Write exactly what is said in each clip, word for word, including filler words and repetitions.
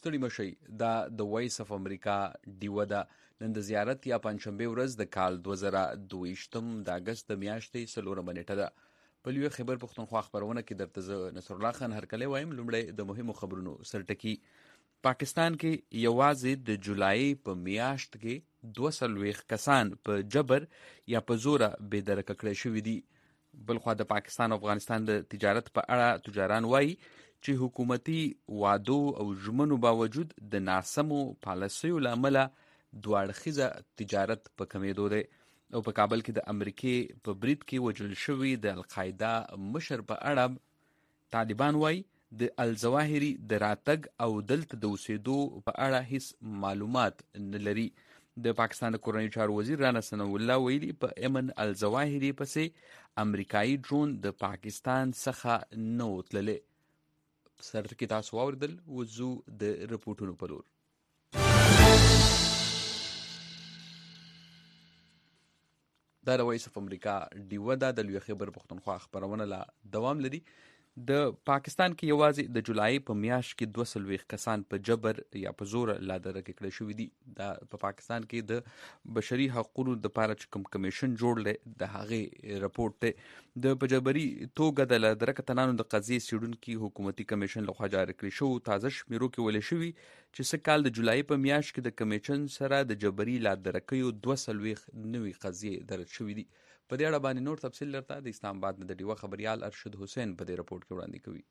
ستړي مشئ دا د وایس اف امریکا ډیوه ده. نن د زیارت یا پنجشنبې ورځ د کال دوه زره دوه ویشتم د اګست د میاشتې څلورمه نیټه ده. په لوی خیبر پښتونخوا خپرونه کې درته زه نصر الله خان هرکلی وایم. لومړی د مهمو خبرونو سرټکي. پاکستان کې یوازې د جولای په میاشت کې دوه څلوېښت کسان په جبر یا په زوره بې درکه کړی شوي دي. بلخوا د پاکستان او افغانستان د تجارت په اړه تجاران وایي چې حکومتي وعدو او ژمنو باوجود د ناسمو پالیسیو له امله دوه اړخیزه تجارت په کمیدو دی. او په کابل کې د امریکې په برید کې وژل شوي د القاعده مشر په اړه طالبان وایي د الظواهري د راتګ او دلته د اوسېدو په اړه هیڅ معلومات نه لري. د پاکستان د کورنۍ چارو وزیر رانا ثناء الله ویلي په ایمن الظواهري پسې امریکایي ډرون د پاکستان څخه نه و تللی. سرټکي تاسو واوریدل، وځو د رپورټونو په لور. دا د وایس اف امریکا ډیوه ده، د لوی خیبر پښتونخوا خپرونه لا دوام لري. د پاکستان کې یوازې د جولای په میاشت کې دوه څلوېښت کسان په جبر یا په زور لا درکه کړی شوي دي. دا په پاکستان کې د بشري حقوقو دپاره چې کوم کمیشن جوړ دی د هغې رپورټ دی. د په جبري توګه د لا درکه تنانو د قضیې څېړونکي حکومتي کمیشن لخوا جاري کړي شوو تازه شمیرو کې ویلی شوي چې سږ کال د جولای په میاشت کې د کمیشن سره د جبري لا درکیو دوه څلوېښت نوي قضیې درج شوي دي. په دې اړه باندې نور تفصیل درته د اسلام آباد نه د ډیوه خبریال ارشد حسین په دې رپورټ کې وړاندې کوي.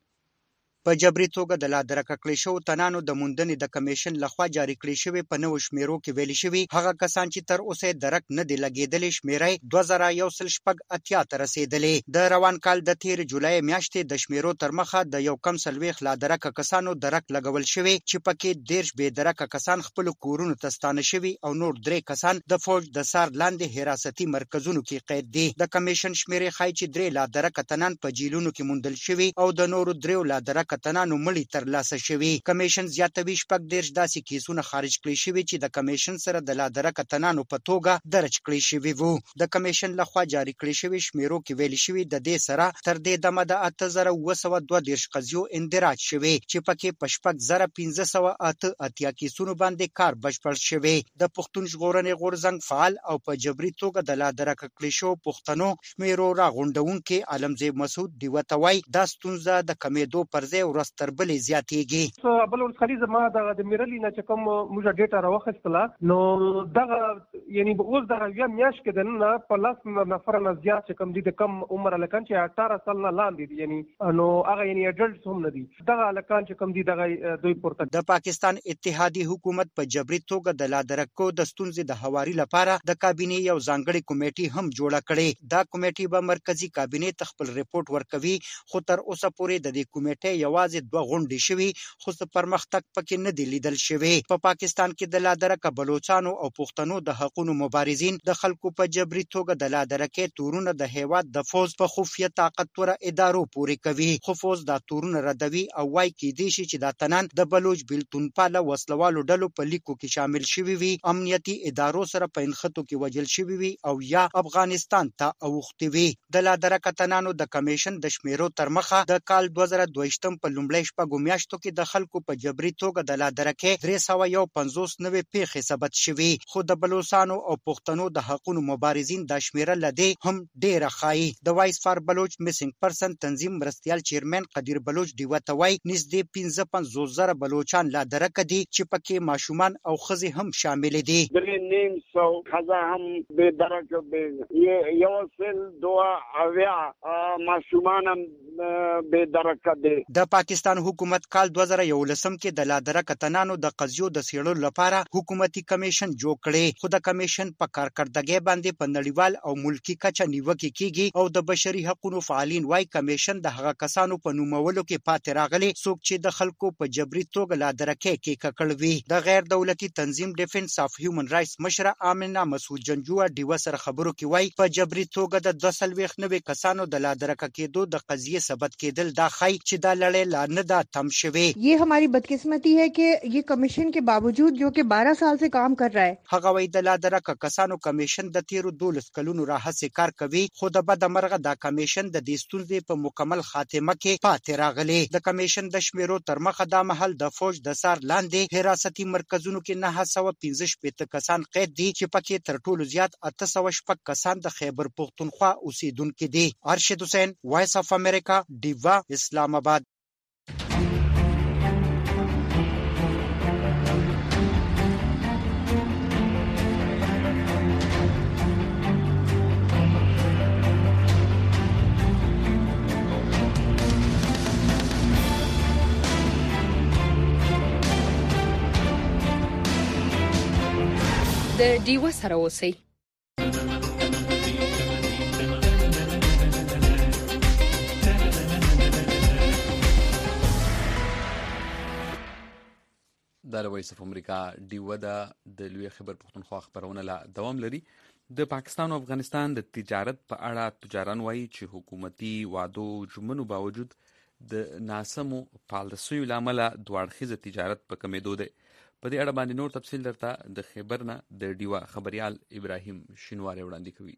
په جبري توګه د لا درکه کړی شوو تنانو د موندنې د کمیشن لخوا جاري کړي شوي په نوو شمیرو کې ویلي شوي هغه کسان چې تر اوسه درک نه دی لګېدلې شمیره دوه زره یو سل شپږ اتیا ته رسېدلې. د روان کال د تیر جولای میاشتې د شمیرو تر مخه د یو کم څلوېښت لا درکه کسانو درک لګول شوي چې پکې دېرش بې درکه کسان خپلو کورونو ته ستانه شوي او نور درې کسان د فوج د سار لاندې حراستي مرکزونو کې قید دي. د کمیشن شمیرې ښایي چې درې لا درکه تنان په جیلونو کې موندل شوي او د نورو دریو لا درکه کتنانو مړي ترلاسه شوي. کمیشن زیاتوي شپږ دېرش داسې کیسونه خارج کړي شوي چې د کمیشن سره د لا درکه کتنانو په توګه درج کړي شوي وو. د کمیشن لخوا جاري کړي شوي شمیرو کې ویلي شوي د دې سره تر دې دمه د اته زره اوه سوه دوه دېرش قضیو اندراج شوي چې پکې په شپږ زره پنځه سوه اته اتیا کیسونو باندې کار بشپړ شوی. د پښتون ژغورنې غورځنګ فعال او په جبري توګه د لا درکه کړي شوو پښتنو شمیرو راغونډونکي عالمزیب مسعود ډیوه ته وایي دا ستونزه د کمیدو پر ځای ورځ تر بلې زیاتېږي. بل ورځ خالي زما دغه د میرلي نه چې کوم موږ ډیټا راواخیستله نو دغه یعنی اوس دغه یوه میاشت کې دننه په لس نفره نه زیات چې کوم دي د کم عمر هلکان چې اټاره سال نه لاندې دي یعنی نو هغه یعنی اډلټس هم نه دي دغه هلکان چې کوم دي دغه دوی پورته. د پاکستان اتحادي حکومت په جبري توګه د لا درکو د ستونزې د هواري لپاره د کابینې یو ځانګړې کمیټې هم جوړه کړې. دا کمیټې به مرکزي کابینې ته خپل ریپورټ ورکوي خو تر اوسه پورې د دې کمیټې یوازې دوه غونډې شوي خو څه پرمختګ پکې نه دی لیدل شوی. په پا پاکستان کې د لا درکه بلوچانو او پښتنو د حقونو مبارزین د خلکو په جبري توګه د لا درکې تورونه د هیواد د فوز په خفیه طاقتوره ادارو پورې کوي. خو فوز دا تورونه ردوي او وایي کېدای شي چې دا تنان د بلوچ بیلتون پاله وسلوالو ډلو په لیکو کې شامل شوي وي، امنیتي ادارو سره په انخطو کې وجل شوي وي او یا افغانستان ته اوښتي وي. د لا درکه تنانو د کمیشن د شمیرو تر مخه د کال دوه زره دوه ویشتم په لومړۍ شپږو میاشتو کې د خلکو په جبري توګه د لا درکې درې سوه یو پنځوس نوې پیښې ثبت شوي خو د بلوچستانو او پښتنو د حقونو مبارزین دا شمیره له دې هم ډیره ښایي. د وایس فار بلوچ میسنګ پرسن تنظیم مرستیال چیرمن قدیر بلوچ ډیوه ته وایي نږدې پنځه پنځوس زره بلوچان لا درکه دي چې پکې ماشومان او ښځې هم شامل دي. درې نیم سو ښځه هم بې درکه بې یو سل دوه اویا ماشومان هم بې درکه دي. د پاکستان حکومت کال دوه زره یولسم کې د لا درکه تنانو د قضیو د څېړلو لپاره حکومتي کمیشن جوړ کړي خو د کمیشن په کارکردګۍ باندې په نړیوال او ملکي کچه نیوکې کیږي او د بشري حقوقو فعالین وايي کمیشن د هغه کسانو په نومولو کې پاتې راغلي څوک چې د خلکو په جبري توګه لا درکې کې ککړ وي. د غیر دولتي تنظیم ډیفنس اف هیومن رائټس مشره آمنه مسعود جنجوه ډیوه سره خبرو کې وايي په جبري توګه د دوه څلوېښت نوي کسانو د لا درکه کېدو د قضیې ثبت کېدل دا ښایي چې دا لړۍ خبره لا نه دا تم شوی. ये हमारी बदकिस्मती है कि ये कमीशन के बावजूद जो कि बारह साल से काम कर रहा है. هغه وی د لا درک کسانو کمیشن د تیرو دولس کلونو راهڅ کار کوي خو د بد مرغه د کمیشن د دې ستونزې په مکمل خاتمه کې پاتې راغلی. د کمیشن د شمیرو تر مخه د محل د فوج د سار لاندې حراستي مرکزونو کې نه سوه پنځه شپېته کسان قید دي چې پکې تر ټولو زیات اته سوه شپږ کسان د خیبر پختونخوا اوسیدونکو دي. ارشد حسین، وایس اف امریکا، ډیوا، اسلام آباد. د ډیوا سره اوسئ. د وایس اف امریکا ډیوا د لوی خبر پښتونخوا خبرونه لا دوام لري. د پاکستان او افغانستان د تجارت په اړه تجاران وایي چې حکومتي وعدو جمنو باوجود د ناسمو پالیسیو لامل دوه اړخیزه تجارت په کمیدو ده. په دې اړه باندې نور تفصیل درته د خبرنا د ډیوا خبريال ابراهیم شینواری وړاندې کوي.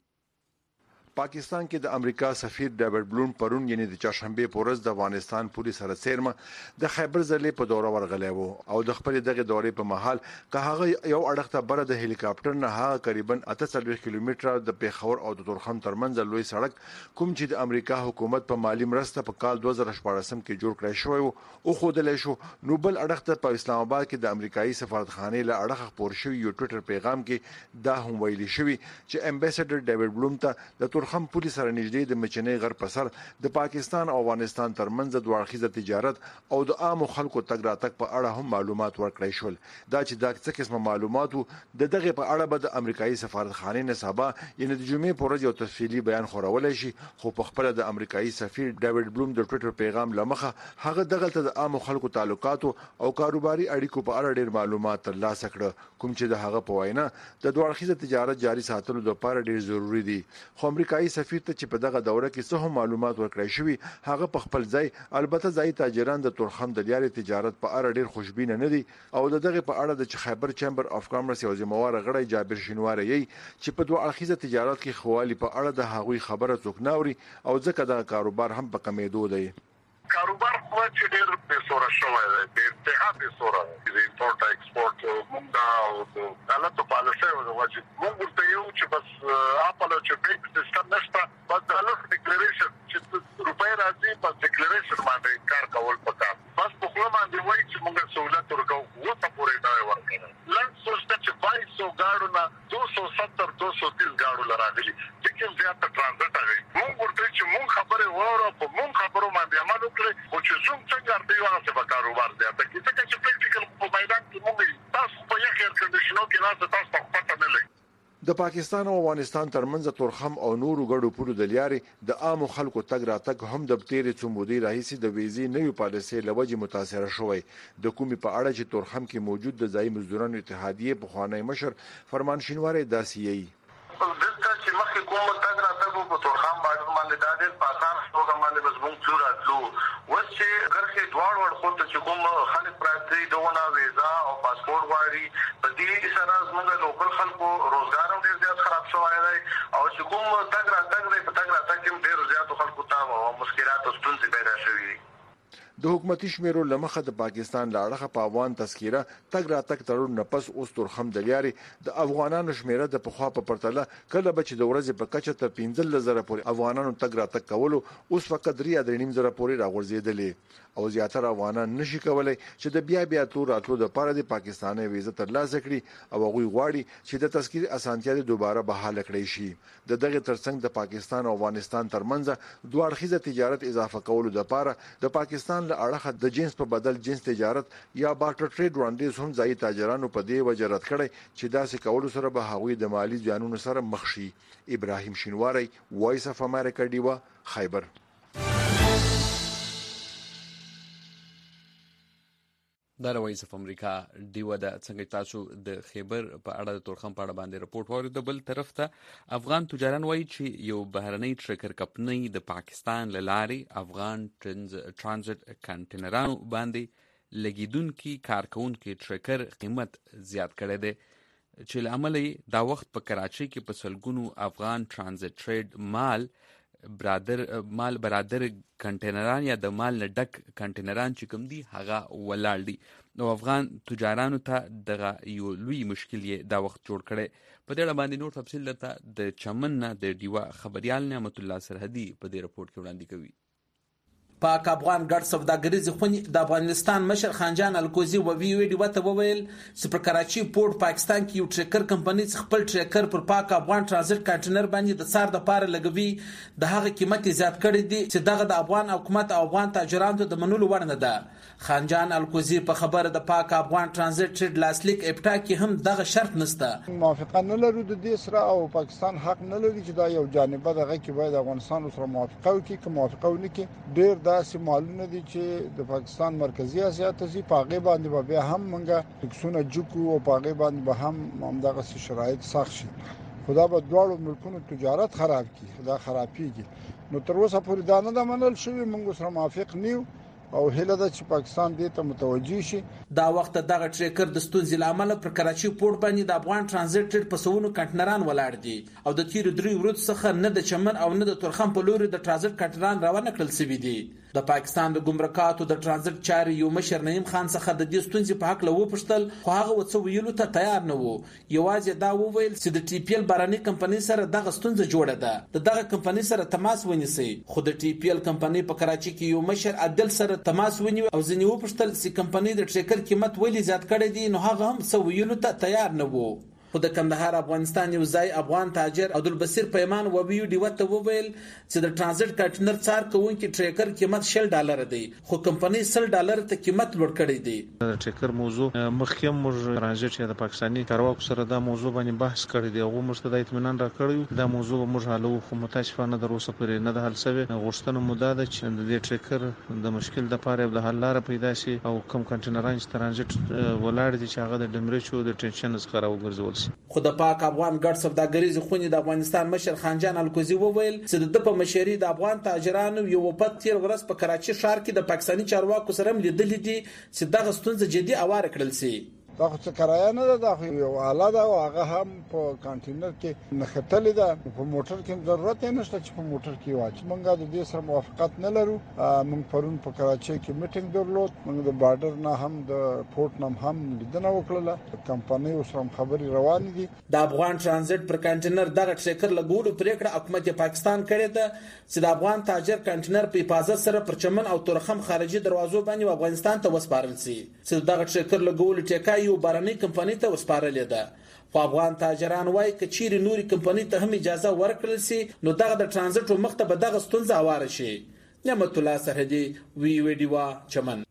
پاکستان کې د امریکا سفیر ډیوډ بلون پرون یعنی د چهارشنبه پورز د افغانستان پولیس سره سیرمه د خیبر ضلع په دوره ورغلی وو او د خپل دغه دورې په محل که هغه یو اړخ ته بره د هلیکاپټر نه هغه تقریبا اته څلوېښت کیلومتره د پیښور او د تورخم ترمنځ لوی سړک کوم چې د امریکا حکومت په مالی مرسته په کال دوه زره شپاړسم کې جوړ کړی شوی او خودلې شو. نو بل اړخ ته په اسلام آباد کې د امریکایي سفارتخانه له اړخ خبر شوی یو ټویټر پیغام کې دا هم ویلي شوی چې امبیسډر ډیوډ بلون ته د تورخم پولیس سره نږدې د مچنې غر په سر د پاکستان او افغانستان ترمنځ د دوه تجارت او د عام خلکو تګ راتګ په اړه هم معلومات ورکړی شول. دا چې دا څه قسمه معلومات د دغه په اړه به د امریکایي سفارتخانه نه سبا یعنی د جمعې په ورځ یو تفصیلي بیان خورولای شي. خو په خپل د امریکایي سفیر ډیوډ بلوم د ټویټر پیغام لمخه هغه دغه ته د عام خلکو تعلقات او کاروباري اړیکو په اړه ډیر معلومات ترلاسه کړ کوم چې د هغه په وینا د دوه تجارت جاري ساتلو لپاره ډیر ضروری دي. خو امریکایي سفیر ته چې په دغه دوره کې څه هم معلومات ورکړی شوی هغه په خپل ځای البته ځای تاجران د تورخم د لیارې تجارت په اړه ډیر خوشبینه نه دي او دغه په اړه د خیبر چیمبر اف کامرس یو ذمہوار غړی جابر شینواری یي چې په دوه اړخیزه تجارت کې خوالي په اړه د هغوی خبره څوک ناوري او ځکه د کاروبار هم په کمیدو دی. کاروبار خو چې ډېر په سوره شوی دی د انتها په سوره د امپورټ ایکسپورټ موږ دا او حالت په اړه څه وایي چې موږ ورته یو چې بس اپل چې بیگ سیستم نشته بس د الف ډیکلیریشن چې روپۍ راځي په ډیکلیریشن باندې کار کول پکار بس په خپل باندې وایي چې موږ سہولت ورکو وو ته پورې دا ورکړه لږ سوچته چې بایس سو گاډو نه دوه سوه ستر دوه سوه تیس گاډو لراغلي چې زیات ترانزیت هغه موږ ورته چې موږ خبره وره په موږ خبرو باندې عمل وکړي او چې څوم څنګه دی واسه په کاروبار دی ته چې چې پریکټیکل په میدان کې موږ تاسو په یو ایر کنډیشنو کې نه تاسو په پټه نه لګي. د پاکستان او افغانستان ترمنځ تورخم او نورو ګډو پولو د لیارې د عام خلکو تګ راتګ هم د تیرې څو مودې راهیسې د ویزې نوې پالیسۍ لوجې متاثره شوی. د کومې په اړه چې تورخم کې موجود د ځایي مزدورانو اتحادیې پخوانی مشر فرمان شینواری داسې یي دلته چې مخکې کوم تګ راتګ په تورخم باندې دا ډېر په اسانه توګه باندې بس موږ تلو راتلو اوس چې کرښې دواړو اړخو ته چې کوم خلک پراته دي دونه ویزا او پاسپورټ غواړي په دې سره زموږ لوکل خلکو روزګار هم ډېر زیات خراب شوی دی او چې کوم تګ راتګ دی په تګ راتګ کې هم ډېرو زیاتو خلکو ته مشکلات او ستونزې پیدا شوي دي. د حکومتي شمیرو لمخه د پاکستان لاړه په افغان تذکره تګ راتګ تړون نه پس اوس تورخم د لیارې د افغانانو شمیره د پخوا په پرتله کله به چې د ورځې په کچه ته پنځه زره پورې افغانانو تګ راتګ کولو اوس فقط درې درې نیم زره پورې راغورځېدلې او زیاتره افغانان نشي کولای چې د بیا بیا تور راتلو د لپاره د پاکستاني ویزه ترلاسه کړي او هغوی غواړي چې د تذکرې اسانتیا د دوباره بحاله کړي شي. د دغه ترڅنګ د پاکستان او افغانستان ترمنځ دوه اړخیزه تجارت اضافه کولو لپاره د پاکستان له اړخه د جنس په بدل جنس تجارت یا بارټر ټریډ وړاندیز هم ځای تاجرانو په دې وجه رد کړی چې داسې کولو سره به هغوی د مالی زیانونو سره مخ شي. ابراهیم شینواری، وایس اف امریکا، ډیوا، خیبر. د وایس اف امریکا ډیوه د څنګه تاسو د خیبر په اړه د تورخم په اړه باندې رپورت واورید. بل طرف ته افغان تجاران وایي چې یو بهرنۍ ټریکر کمپنۍ د پاکستان له لارې افغان ترانزیت کنټینرانو باندې لګیدونکي کارکونکي ټریکر قیمت زیات کړی دی چې له امله دا وخت په کراچۍ کې په سلګونو افغان ترانزیت ټریډ مال برادر مال برادر کنټینران یا د مال نه ډک کنټینران چې کوم دي هغه ولاړ دي. نو افغان تجارانو ته دغه یو لوی مشکل یې دا وخت جوړ کړی. په دې اړه باندې نور تفصیل درته د چمن نه د ډیوه خبريال نعمت الله سرحدي په دې رپورت کې وړاندې کوي. پاک افغان ګډ سوداګریز خونې د افغانستان مشر خانجان الکوزي و وی وی ډیوه ته وویل چې پر کراچي پورت پاکستان کې یو ټریکر کمپنۍ خپل ټریکر پر پاک افغان ترانزیت کنټینر باندې د څار د پاره لګوي د هغه قیمت زیات کړی دی چې دغه د افغان حکومت او افغان تاجرانو د منلو وړ نه ده. خانجان الکوزي په خبره د پاک افغان ترانزیت ټریډ لاسلیک اپټا کې هم دغه شرط نشته. موافقه نه لرو د دې سره او پاکستان حق نه لري چې دا یو جانبه دغه کې باید افغانستان سره موافقه وکړي که موافقه ونه کړي ډیر داسې معلومه دي چې د پاکستان مرکزی اسیا ته سي پاغه باندې به هم منګه تکسونه جوکو او پاغه باندې به هم همدغه شرایط سخت شي. خدا به دواړو ملکونو تجارت خراب کړي دا خرابېږي. نو تر اوسه پورې دا نه د منل شوی موږ سره موافق نیو او هله د چې پاکستان دې ته متوجي شي. دا وخت دغه ټریکر د ستونزې لامل پر کراچي پورت باندې د افغان ترانزیت ټریډ په سونو کنټینران ولاړ دي او د تیر درې ورځې څخه نه د چمن او نه د تورخم په لوري د ترانزیت کنټینران روانه کړل شوی دي. د پاکستان د ګمرکاتو د ترانزیت چارې یو مشر نعیم خان څخه د دې ستونزې په حق لوو پښتل خو هغه وڅ ویلو ته تیار نه وو. یوازې دا وویل چې د ټي پی ایل باراني کمپنۍ سره دغه ستونزه جوړه ده د دغه کمپنۍ سره تماس ونیسي. خو د ټي پی ایل کمپنۍ په کراچي کې یو مشر عدل سره تماس ونیو او ځنی و پښتل چې کمپنۍ د ټریکر قیمت ولې زیات کړی دی نو هغه هم څه ویلو ته تیار نه وو. خو د کندهار افغانستان یو ځای افغان تاجر عبدالبصیر پیمان و ویو ډیوه ته وویل چې د ترانزیت کنټینر څار کوونکي ټریکر قیمت شل ډالر دی خو کمپنۍ سل ډالر ته قیمت لوړ کړی دی. د ټریکر موضوع مخکې موږ ترانزیت یا د پاکستاني کارواکو سره دا موضوع باندې بحث کړی دی او موږ ته د اطمینان راکړیو دا موضوع موږ حلو خو متاسفانه د روسه پرې نه د حل شوی. غوښتنه مو ده چې د دې ټریکر د مشکل د پاره د حل لاره پیدا شي او کوم کنټینران چې ترانزیت ولاړ دي چې هغه د ډمرچو د ټنشن څخه راوګرځول شي. خو د پاک افغان ګډ سوداګریز خونې د افغانستان مشر خانجان الکوزي وویل چې د په مشري د افغان تاجرانو یو وپد تیر ورځ په کراچي ښار کې د پاکستاني چارواکو سره لیدلې دي چې دغه ستونزه جدي اواره کړل شي. دا خو څه کرایه نه ده دا یو اعلی ده او هغه هم په کانټینر کې نختلې ده په موټر کې ضرورت نشته چې په موټر کې واچ. موږ د دې سره موافقت نه لرو. موږ پرون په کراچي کې میټینګ درلود. موږ د بارډر نه هم د پورت نه هم لیدنه وکړه. کمپنۍ سره خبري روان دي. د افغان ترانزیت پر کانټینر دغه ټریکر لګولو پریکړه حکومت پاکستان کړې ده چې د افغان تاجر کانټینر په حفاظت سره پر چمن او تورخم خارجي دروازو باندې افغانستان ته وسپارل شي. چې دغه ټریکر لګولو ټیکا یو بارنۍ کمپنۍ ته وسپارلې ده. خو افغان تاجران وایي چې چیرې نوري کمپنۍ ته هم اجازه ورکړل شي نو دغه د ترانزیت مخ ته به دغه ستونزه اواره شي. نعمت الله سرحدي وی وی ډیوا چمن.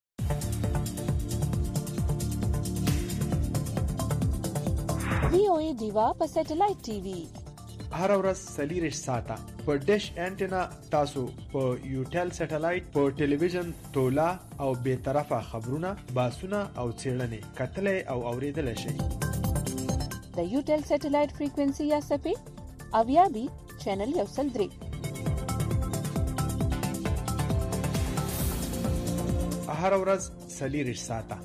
وی او ای ډیوا په سټلایټ ټي وي هر ورځ سلیریش ساته په ډیش انټینا تاسو په یوټل سټلایټ په ټلویزیون تولا او به طرفه خبرونه باسونه او څېړنې کتلې او اوریدل شي. د یوټل سټلایټ فریکوئنسي یا سپی اویا بي چینل یو سل درې هر ورځ سلیریش ساته.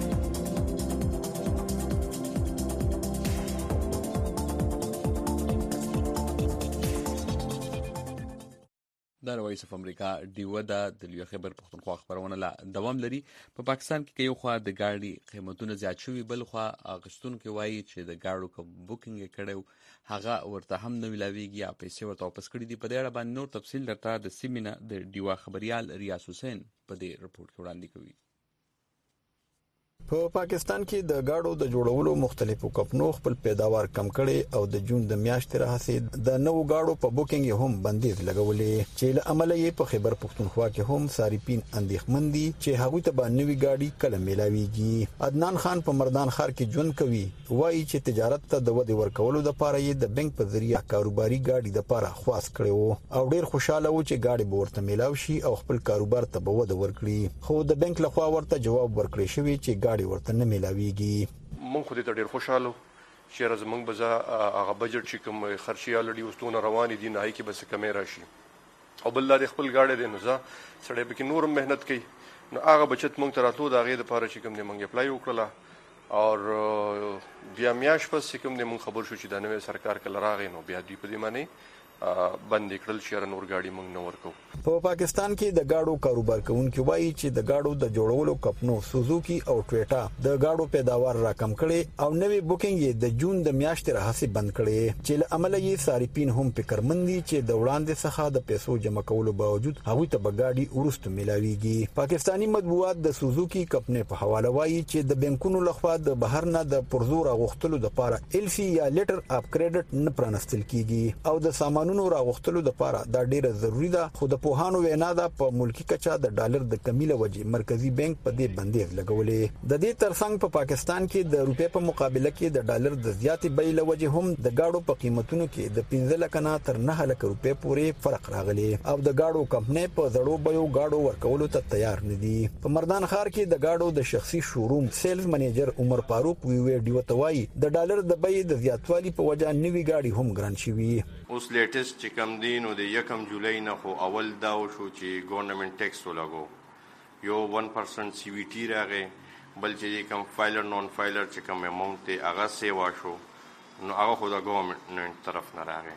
د وایس اف امریکا ډیوه د لیو خبر پښتونخوا خبرونه لا دوام لري. په پاکستان کې یو خوا د گاډي قیمتونه زیات شوي بل خوا اغستون کې وایي چې د گاډو کوم بوکینګ کړو هغه ورته هم نه ملاويږي یا پیسې ورته واپس کړي دي. په دې اړه باندې نور تفصیل درته د سیمینه د ډیوه خبريال ریاض حسین په دې رپورت کې وړاندې کوي. په پاکستان کې د گاډو د جوړولو مختلفو کمپنیو خپل پیداوار کم کړي او د جون د میاشتې راهسي د نوو گاډو په بوکینګ هم بندیز لګولې چې له امله یې په خیبر پختونخوا کې هم صارفین اندېښمن دي چې هغوی ته به نوې گاډي کله ملاويږي. عدنان خان په مردان ښار کې ژوند کوي، وایي چې تجارت ته د ودې ورکولو لپاره یې د بانک په ذریعہ کاروباري گاډي د لپاره خواست کړو او ډیر خوشاله و چې گاډي به ورته ملاوي شي او خپل کاروبار ته به وده ورکړي، خو د بانک لخوا ورته جواب ورکړی شوی چې گاډي ورته نه ملاويږي. مونږ خو دې ډیر خوشاله چې راز مونږ به هغه بجټ چې کوم خرچي الډي وستونه روان دي نه هي کې بس کمې راشي او بل د خپل گاډي د نوزا سړی به کې نور مهنت کوي نو هغه بچت مونږ ته راتلو دا غي د لپاره چې کوم دې مونږ اپلای وکړه او بیا میاش پس کوم دې مونږ خبر شو چې د نوې سرکار کله راغی نو بیا دوی په دې معنی بند کړل شهر نور گاډي مونږ نه ورکو. په پاکستان کې د گاډو کاروبار کوونکي وایي چې د گاډو د جوړولو کمپنیو سوزوکی او ټویټا د گاډو پیداوار راکم کړي او نوې بوکینګ یې د جون د میاشتې راهسي بند کړي چې له امله یې صارفین هم فکرمن دي چې د وړاندې څخه د پیسو جمع کولو باوجود هغه ته به گاډي ورستو ملاويږي. پاکستانی مطبوعات د سوزوکی کمپنی په حواله وایي چې د بانکونو لخوا د بهر نه د پرزور غوښتلو لپاره ال سی یا لیټر اف کریډټ نه پرانستل کیږي او د سامان نو راغښتلو د لپاره دا ډیره ضروری ده، خو د پوهانو وینا ده په ملکی کچا د ډالر د کمی له وجې مرکزی بانک په دې بندیز لګولې. د دې ترڅنګ په پاکستان کې د روپې په مقابله کې د ډالر د زیاتې بیې له وجې هم د گاډو په قیمتونو کې د پنځه لک نه تر نه لک روپې پورې فرق راغلی او د گاډو کمپنۍ په زړو بیو گاډو ورکولو ته تیار نه دي. په مردان ښار کې د گاډو د شخصي شوروم سیلز منیجر عمر فاروق وی ډیو توای د ډالر د بیې د زیاتوالي په وجه نوي گاډي هم ګران شوي. اوس لیټیسټ چې کم دی نو د یکم جولای نه خو اول دا شو چې ګورنمنت ټیکس ولګو یو ون پرسنټ سی وی ټی راغی بل چې کم فایلر نون فایلر چې کم اماونت ته هغه سیوا شو نو هغه خو د ګورنمنت طرف نه راغی.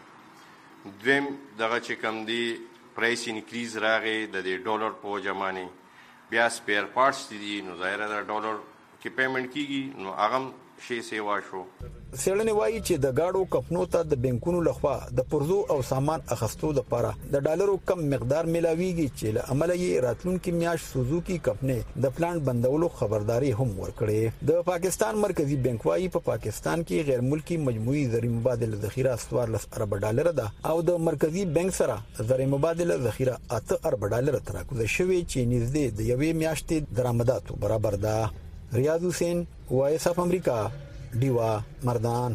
دویم دغه چې کم دی پرایس انکریز راغی د ډالر په جمعنی بیا سپیر پارټس دي نو ظاهر د ډالر کې پیمنٹ کیږي نو هغه شی سیوا شو. سیړنې وایي چې د گاډو کمپنیو ته د بانکونو لخوا د پرزو او سامان اخستو لپاره د ډالرو کم مقدار ملاويږي چې له عمله یې راتلونکي میاش سوزوکی کمپنی د پلان بندولو خبرداري هم ورکړې. د پاکستان مرکزی بانک وایي په پا پاکستان کې غیر ملکی مجموعي زر مبادله ذخیره څوارلس ارب ډالر ده او د مرکزی بانک سره زر مبادله ذخیره اته ارب ډالر تراکوزه شوی چې نږدې د یوې میاشتې درآمداتو برابر ده. ریاض حسین وایس اف امریکا دیوا مردان.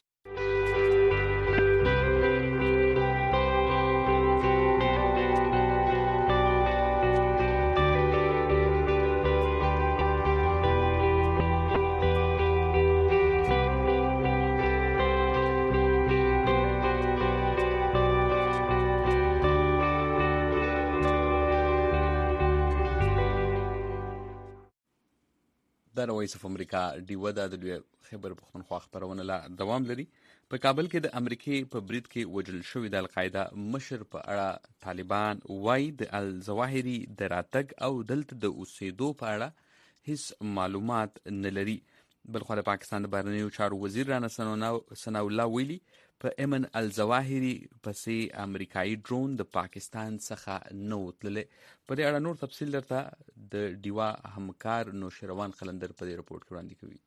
د وایس اف امریکا دیو د خیبر پختونخوا خبرونه لا دوام لري. په کابل کې د امریکای په برید کې وجل شوی د القاعده مشر په اړه طالبان وایي د الظواهری د راتګ او دلته د اوسېدو په اړه هیڅ معلومات نه لري. بلخو د پاکستان د بهرنیو چارو وزیر رانا ثناء الله ویلي په ایمن الظواهری پسې امریکایي ډرون د پاکستان څخه نه وتللې. په دې اړه نور تفصیل درته د دیوا همکار نوشروان قلندر په دې رپورت کې وړاندې کوي.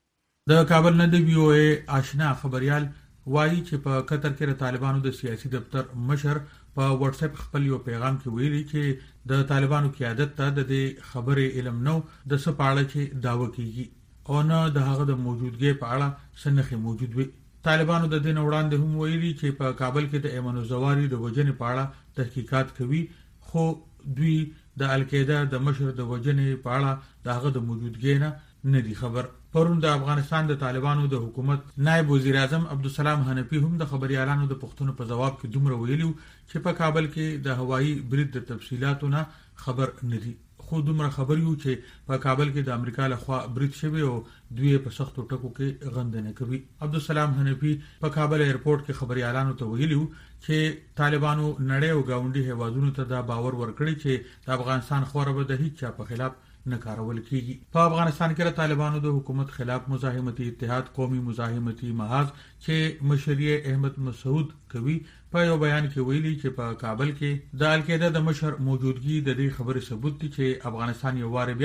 د کابل نه د وی او ای آشنا خبريال وایي چې په قطر کې د طالبانو د سیاسي دفتر مشر په واتس اپ خپل یو پیغام کې ویلي چې د طالبانو قیادت ته د دې خبرې علم نو د سپاړه چې داوا کوي او نه د هغه د موجودګۍ په اړه سنخي موجود وي. طالبانو د دین وړاندې هم ویلي چې په کابل کې د ایمن الزواری د وجنې په اړه تحقیقات کوي خو دوی د القاعده د مشر د وجنې په اړه دغه د موجودګۍ نه نه دي خبر. پرون د افغانستان د طالبانو د حکومت نائب وزیر اعظم عبدالسلام حنفی هم د خبريالانو د پښتنو په جواب کې دومره ویلي چې په کابل کې د هوایي برید د تفصيلاتو نه خبر نه دي. خو دومره خبر یو چې په کابل کې د امریکا لخوا برید شوی او دوی په سختو ټکو کې غندنه کوي. عبدالسلام حنفی په کابل ایرپورټ کې خبريالانو ته ویلي چې طالبانو نړۍ او گاونډي هیوادونو ته دا باور ورکړي چې د افغانستان خبره به د هیڅ چا په خلاف نه کارول کیږي. په افغانستان کې د طالبانو د حکومت خلاف مزاحمتي اتحاد قومي مزاحمتي محاذ چې مشري احمد مسعود کوي په یو بیان کې ویلي چې په کابل کې د القاعده د مشر موجودګي د دې خبرې ثبوت دي چې افغانستان یو واره بیا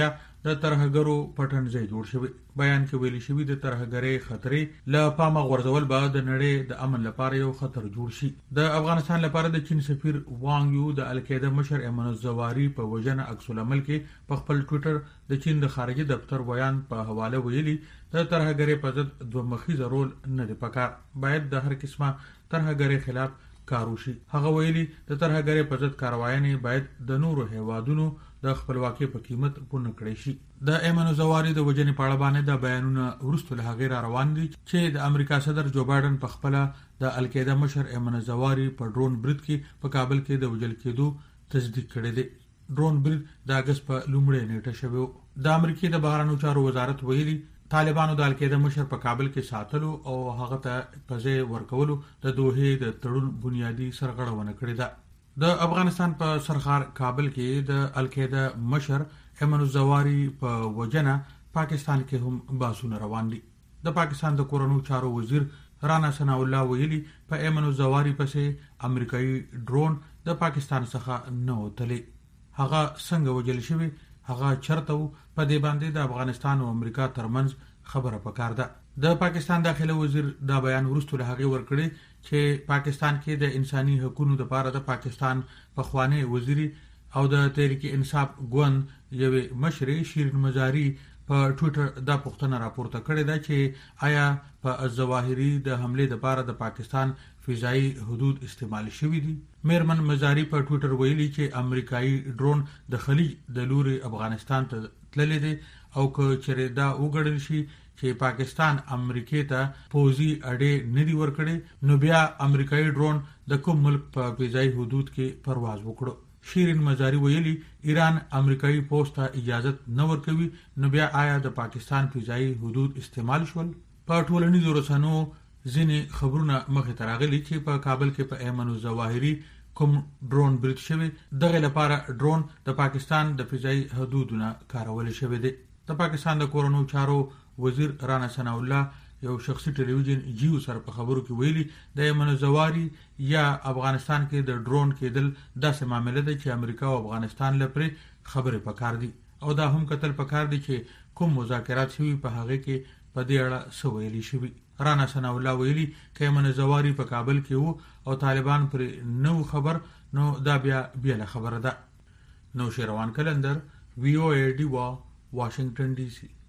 د ترهګرو پټنځای جوړ شوی. بیان کې ویل شوی د ترهګرۍ خطرې له پامه غورځول به د نړۍ د امن لپاره یو خطر جوړ شي. د افغانستان لپاره د چین سفیر وانګ یو د القاعده مشر ایمن الزواری په وجنه عکس العمل کې په خپل ټوئیټر د چین د خارجي دفتر بیان په حواله ویلي د ترهګرۍ په ضد دوه مخیزه رول نه دی پکار، باید د هر قسمه ترهګرۍ خلاف کار وشي. هغه ویلي د ترهګرۍ په ضد کاروایانې باید د نورو هیوادونو د خپلواکۍ په قیمت پوره کړی شي. د ایمن الزواری د وجنې په اړه باندې د بیانونه وروسته له هغې را روان دي چې د امریکا صدر جو بایدن په خپل د القاعده مشر ایمن الزواری په ډرون برید کې په کابل کې د وژل کېدو تصدیق کړی دی. ډرون برید د اگست په لومړۍ نیټه شوی. د امریکای د بهرنیو چارو وزارت ویلي طالبانو د القاعده مشر په کابل کې ساتلو او هغه ته پځې ورکولو د دوحې د تړون بنیادی سرغړونه کړې ده. د افغانستان په سرخار کابل کې د القاعده مشر ایمن الزواری په وجنه پاکستان کې هم باسونه روان دي. د پاکستان د کورونو چارو وزیر رانا ثناء الله ویلي په ایمن الزواری پسې امریکایي ډرون د پاکستان څخه نه وتلی. هغه څنګه وجل شوی، هغه چرته په دې باندې د افغانستان او امریکا ترمنځ خبره پکار ده. د پاکستان داخله وزیر دا بیان ورسته له هغه ورکړي چې پاکستان کې د انساني حقوقو لپاره د پاکستان پخوانی وزیری او د تحریک انصاف ګوند یوې مشرې شیرین مزاری په ټوئیټر دا پوښتنه راپورته کړې ده چې آیا په الظواهري د حمله لپاره د پاکستان فضائي حدود استعمال شوي دي. میرمن مزاری په ټوئیټر ویلي چې امریکایي ډرون د خلیج د لوري افغانستان ته تللی دی او که چیرې دا وګڼل شي چې پاکستان امریکای ته پوځي اډې نه دی ورکړي نو بیا امریکایي ډرون د کوم ملک په فضائي حدود کې پرواز وکړو. شیرین مزاری ویلي ایران امریکایي پوسټ ته اجازه نه ورکوي نو بیا آیا د پاکستان فضائي حدود استعمال شول. په ټولنیزو رسنیو ځینې خبرونه مخې ته راغلي چې په کابل کې په ایمن الزواهري کوم ډرون برید شوی، دغه لپاره ډرون د پاکستان د فضائي حدودونو کارول شوی دی. د پاکستان د کورونو چارو وزیر رانا ثناء الله یو شخصي ټلویزیون جیو سره په خبرو کې ویلي د ایمن الزواری یا افغانستان کې د ډرون کېدل داسې معامله ده چې امریکا او افغانستان لپاره خبرې پکار دي او دا هم کتل پکار دي چې کوم مذاکرات شوي په هغه کې په دې اړه څه ویلي شوي. رانا ثناء الله ویلي که ایمن الزواری په کابل کې وو او طالبان پر نو خبر نو دا بیا بیا خبره ده. نو شیروان کلندر وی او ای ډی وا واشنگټن ډي سي.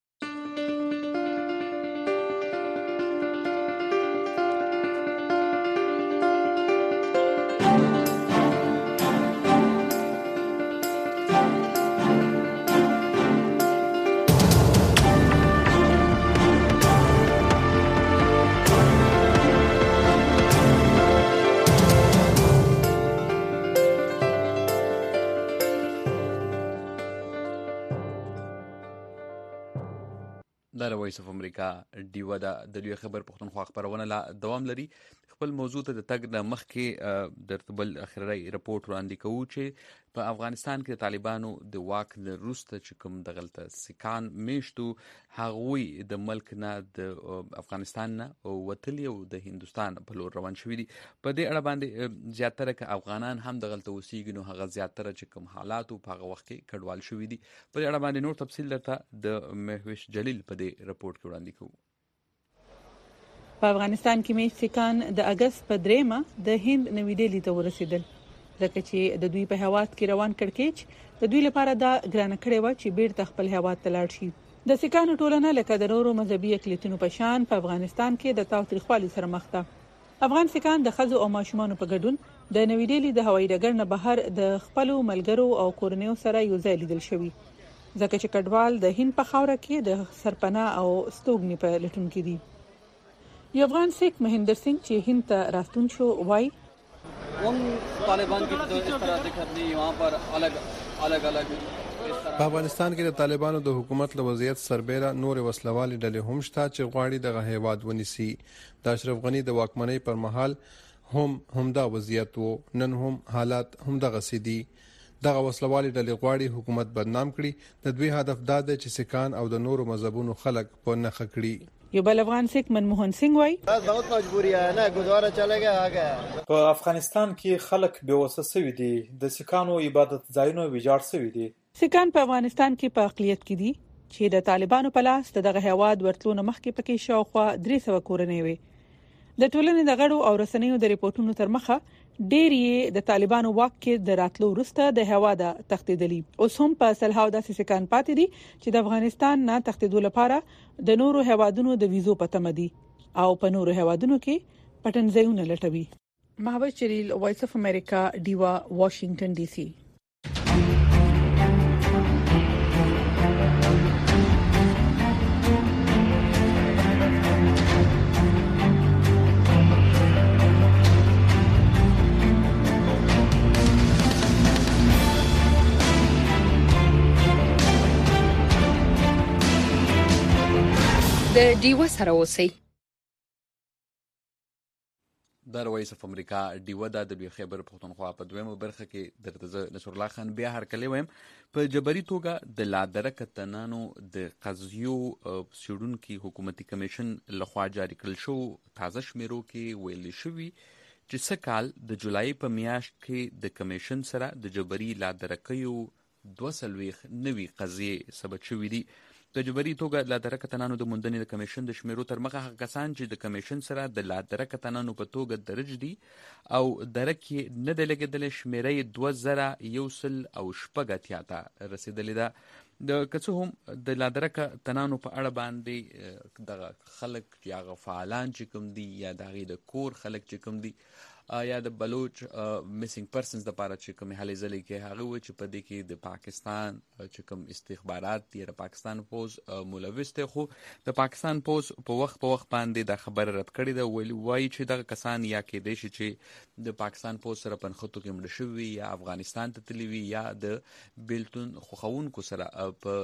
د وایس اف امریکا ډیو د لوی خبر پښتونخوا خبرونه لا دوام لري. خپل موضوع ته د تګ د مخ کې د تبل اخري رپورت وړاندې کوو چې په افغانستان کې د طالبانو د واک د روسته چې کوم دغلته سکان میشتو هغوی د ملک نه د افغانستان نه وتلی او د هندستان په لور روان شوي دي. په دې اړه باندې زیاتره ک افغانان هم دغلته اوسېږي نو هغه زیاتره چې کوم حالات په هغه وخت کې کډوال شوي دي. په دې اړه باندې نور تفصیل درته د مهوش جلیل په دې رپورت کې وړاندې کوو. په افغانستان کې مې سکان د اگست په دریمه د هند نوې ډیلی ته ورسېدل ځکه چې د دوی په هواد کې روان کړکېچ د دوی لپاره دا ګرانه کړې و چې بیرته خپل هواد ته لاړ شي. د سکانو ټولنه لکه د نورو مذهبي اقلیتونو په شان په افغانستان کې د تاوتریخوالي سره مخ ده. افغان سکان د ښځو او ماشومانو په ګډون د نوې ډیلی د هوایي ډګر نه بهر د خپل ملګرو او کورنیو سره یو ځای لیدل شوي ځکه چې کډوال د هند په خاوره کې د سرپناه او استوګنې په لټون کې دي. یو افغان سیک مهندر سنگھ چې هند ته راستون شو وای हम तालिबान की जो इस तरह से करनी वहाँ पर अलग अलग अलग په افغانستان کې د طالبانو د حکومت له وضعیت سربېره نور وسلوالې ډلې هم شته چې غواړي دغه هیواد ونیسي. د اشرف غنی د واکمنۍ پر مهال هم همدا وضعیت وو، نن هم حالات هم دغه سدي. دغه وسلوالې ډلې غواړي حکومت بدنام کړي. د دوی هدف دا دی چې سکان او د نورو مذهبونو خلک په نخښه کړي. یو بل افغان سیک منموهن سنگ وای بہت مجبوری ہے نا گزاره چلے گیا آگے په افغانستان کې خلک بیوسه شوي دي د سکانو عبادت ځایونو ویجاړ شوي دي. سکان په افغانستان کې په اقلیت کې دي چې د طالبانو په لاس دغه هواد ورتلو نه مخکې پکې شاوخوا درې سوه کورنۍ وي. د ټولنې د غړو او رسنیو د ریپورتونو تر مخه ډېر یې د طالبانو واک کې د راتلو وروسته د هواد تختیدلی. اوس هم په سلهاو داسې سکان پاتې دي چې د افغانستان نه تختیدو لپاره د نورو هوادونو د ویزو په تمه دي او په نورو هوادونو کې پټنځایونه لټوي. محمد شریل، وایس اف امریکا، ډیوا، واشنگټن ډي سي. د ډیوا سره اوسئ. د وایس اف امریکا ډیوا د خیبر پښتونخوا په دویمه برخه کې درته نصر الله خان بیا هرکلی ویم. په جبري توګه د لادرکه تنانو د قضیو څیړونکي حکومتي کمیشن لخوا جاری کړل شو تازه شمیرو کې ویل شوي چې څه کال د جولای په میاشت کې د کمیشن سره د جبري لادرکیو دوه څلوېښت نوي قضیې ثبت شوي دي. د جبري توګه لادرکه تنانو د موندنې د کمیشن د شمیرو تر مخه هغه کسان چې د کمیشن سره د لادرکه تنانو په توګه درج دي او درک یې نه دی لګېدلی شمیره یې دوه زره یو سل او شپږ اتیا ته رسېدلې ده. د که څه هم د لادرکه تنانو په اړه باندې دغه خلک چې هغه فعالان چې کوم دي یا د هغې د کور خلک چې کوم دي یا د بلوچ میسنګ پرسنز دپاره چې کومې هلې ځلې کې هغه و چې په دې کې د پاکستان چې کوم استخبارات دي د پاکستان پوز ملوث دی، خو د پاکستان پوز په وخت په وخت باندې دا خبره رد کړې ده. ویلي وایي چې دغه کسان یا کېدای شي چې د پاکستان پوز سره په نښتو کې مړه شوي وي یا افغانستان ته تللي وي یا د بیلتون خوښوونکو سره په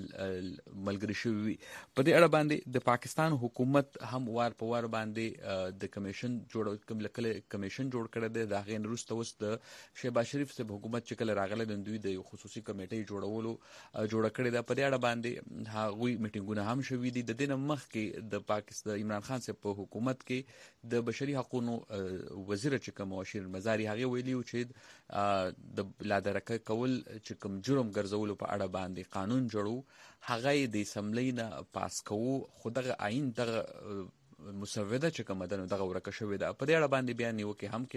ملګري شوي وي. په دې اړه باندې د پاکستان حکومت هم وار په وار باندې د کمیشن جوړ کمیشن کمیشن جوړ کړی دی. د هغې نه وروسته اوس د شهباز شریف صاحب حکومت چې کله راغلی د دوی د یو خصوصي کمیټۍ جوړولو جوړه کړې ده. په دې اړه باندې هغوی میټینګونه هم شوي دي. د دې نه مخکې د پاکستان د عمران خان صاحب په حکومت کې د بشري حقونو وزیر چې کوم شیر مزاري هغې ویلي و چې د لادرکه کول چې کوم جرم ګرځولو په اړه باندې قانون جوړو، هغه یې د اسمبلۍ نه پاس کوو، خو دغه آئین دغه مسوده چې کومه ده نو دغه ورکه شوې ده. په دې اړه باندې بیا نیوکې هم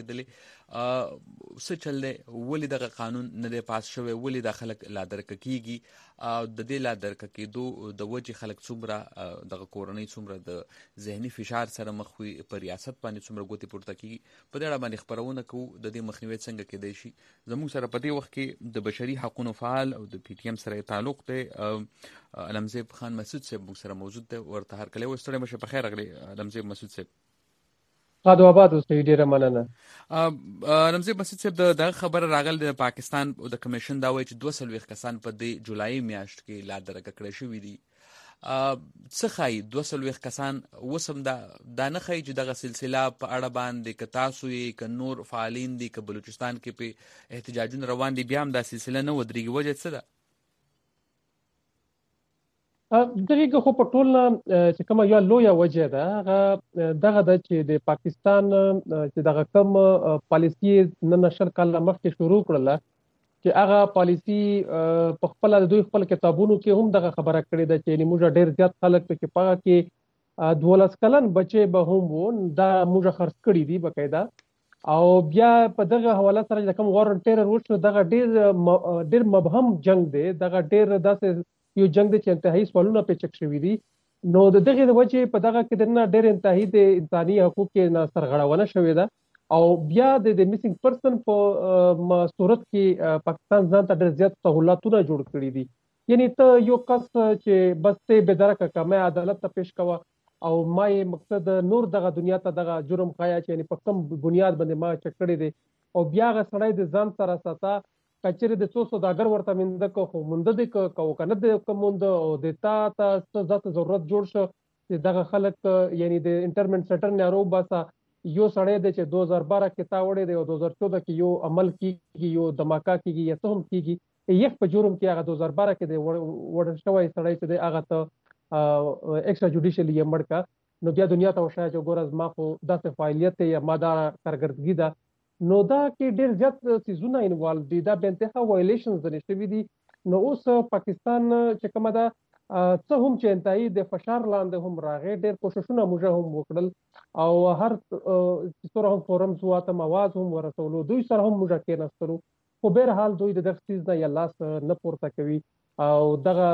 کېدلې څه چل دی، ولې دغه قانون نه دی پاس شوی، ولې دا خلک لادرکه کېږي او د دې لادرکه کېدو د وجې خلک څومره دغه کورنۍ څومره د ذهني فشار سره مخ وي، په ریاست باندې څومره ګوتې پورته کېږي. په دې اړه باندې خپرونه کوو د دې مخنیوی څنګه کېدای شي. زموږ سره په دې وخت کې د بشري حقونو فعال او د پی ټي ایم سره تعلق دی علمزیب خان مسعود صاحب موږ سره موجود دی. ورته هرکلی وایو. ستړی مشه، په خیر راغلی علمزیب مسعود صاحب. قادو آباد اوسئ، ډېره مننه. علمزیب مسعود صاحب دغه خبره راغله د پاکستان د کمیشن دا وایي چې دوه څلوېښت کسان په دې جولای میاشت کې لادرکه کړی شوي دي. څه ښایي دوه څلوېښت کسان اوس هم دا نه ښایي چې دغه سلسله په اړه باندې که تاسو یې که نور فعالین دي که بلوچستان کې پې احتجاجونه روان دي بیا هم دا سلسله نه ودرېږي، وجه څه ده؟ دغه خو په ټول چې کومه یو لویه وجه ده هغه دغه ده چې د پاکستان چې دغه کوم پالیسي نن شل کال مخکې شروع کړله چې هغه پالیسي په خپل د دوی خپل کتابونو کې هم دغه خبره کړې ده چې موږ ډېر زیات خلک په پاګه کې دولس کلن بچي به هم وو دا موږ خرڅ کړی دي بقاعده. او بیا په دغه حواله سره چې کوم وارن ټیرر وشو دغه ډېر ډېر مبهم جنگ دی، دغه ډېر داسې یو جنگ دی چې انتهایی سوالونه پې چک شوي دي. نو د دغې د وجې په دغه کې دننه ډېر انتهایی د انساني حقوقو نه سرغړونه شوې ده. او بیا د میسنګ پرسن په صورت کې پاکستان ځان ته ډېر زیات سهولتونه جوړ کړي دي. یعنی ته یو کس چې بس ته بېدرکه که ما عدالت ته پیش کوه او ما یې مقصد نور دغه دنیا ته دغه جرم ښایه چې یعنې په کوم بنیاد باندې ما چک کړی دی او بیا هغه سړی د ځان سره ساته کچېرې د څو سوداګر ورته منده که خو مونده دی که که نه دی که مونده او د تا ته څه ذات ضرورت جوړ شو چې دغه خلک یعنی د انټرمنټ سیټر نه راوباسه. یو سړی دی چې دو هزار بارہ کې تا وړی دی او دو هزار چودہ کې یو عمل کېږي، یو دماکه کېږي یا څه هم کېږي، یک په جرم کې هغه دو هزار بارہ کې دی وړل شوی سړی چې دی هغه ته ایکسترا جوډیشلی یې مړ کا نو بیا دنیا ته وشای چې ګورز ما خو داسې فعالیت یا ماده کارګردګي ده نو دا کې ډېر زیات سیزونه انوالو دي دا به انتها وایلیشنز ځنې شوي دي نو اوس پاکستان چې کومه ده څه هم چې انتهایی د فشار لاندې هم راغی ډېر کوششونه موږ هم وکړل او هر څومره هم فورمز واته مواز هم ورسولو دوی سره هم موږ کېناستلو خو بهرحال دوی د دغه څیز نه یا لاس نه پورته کوي او دغه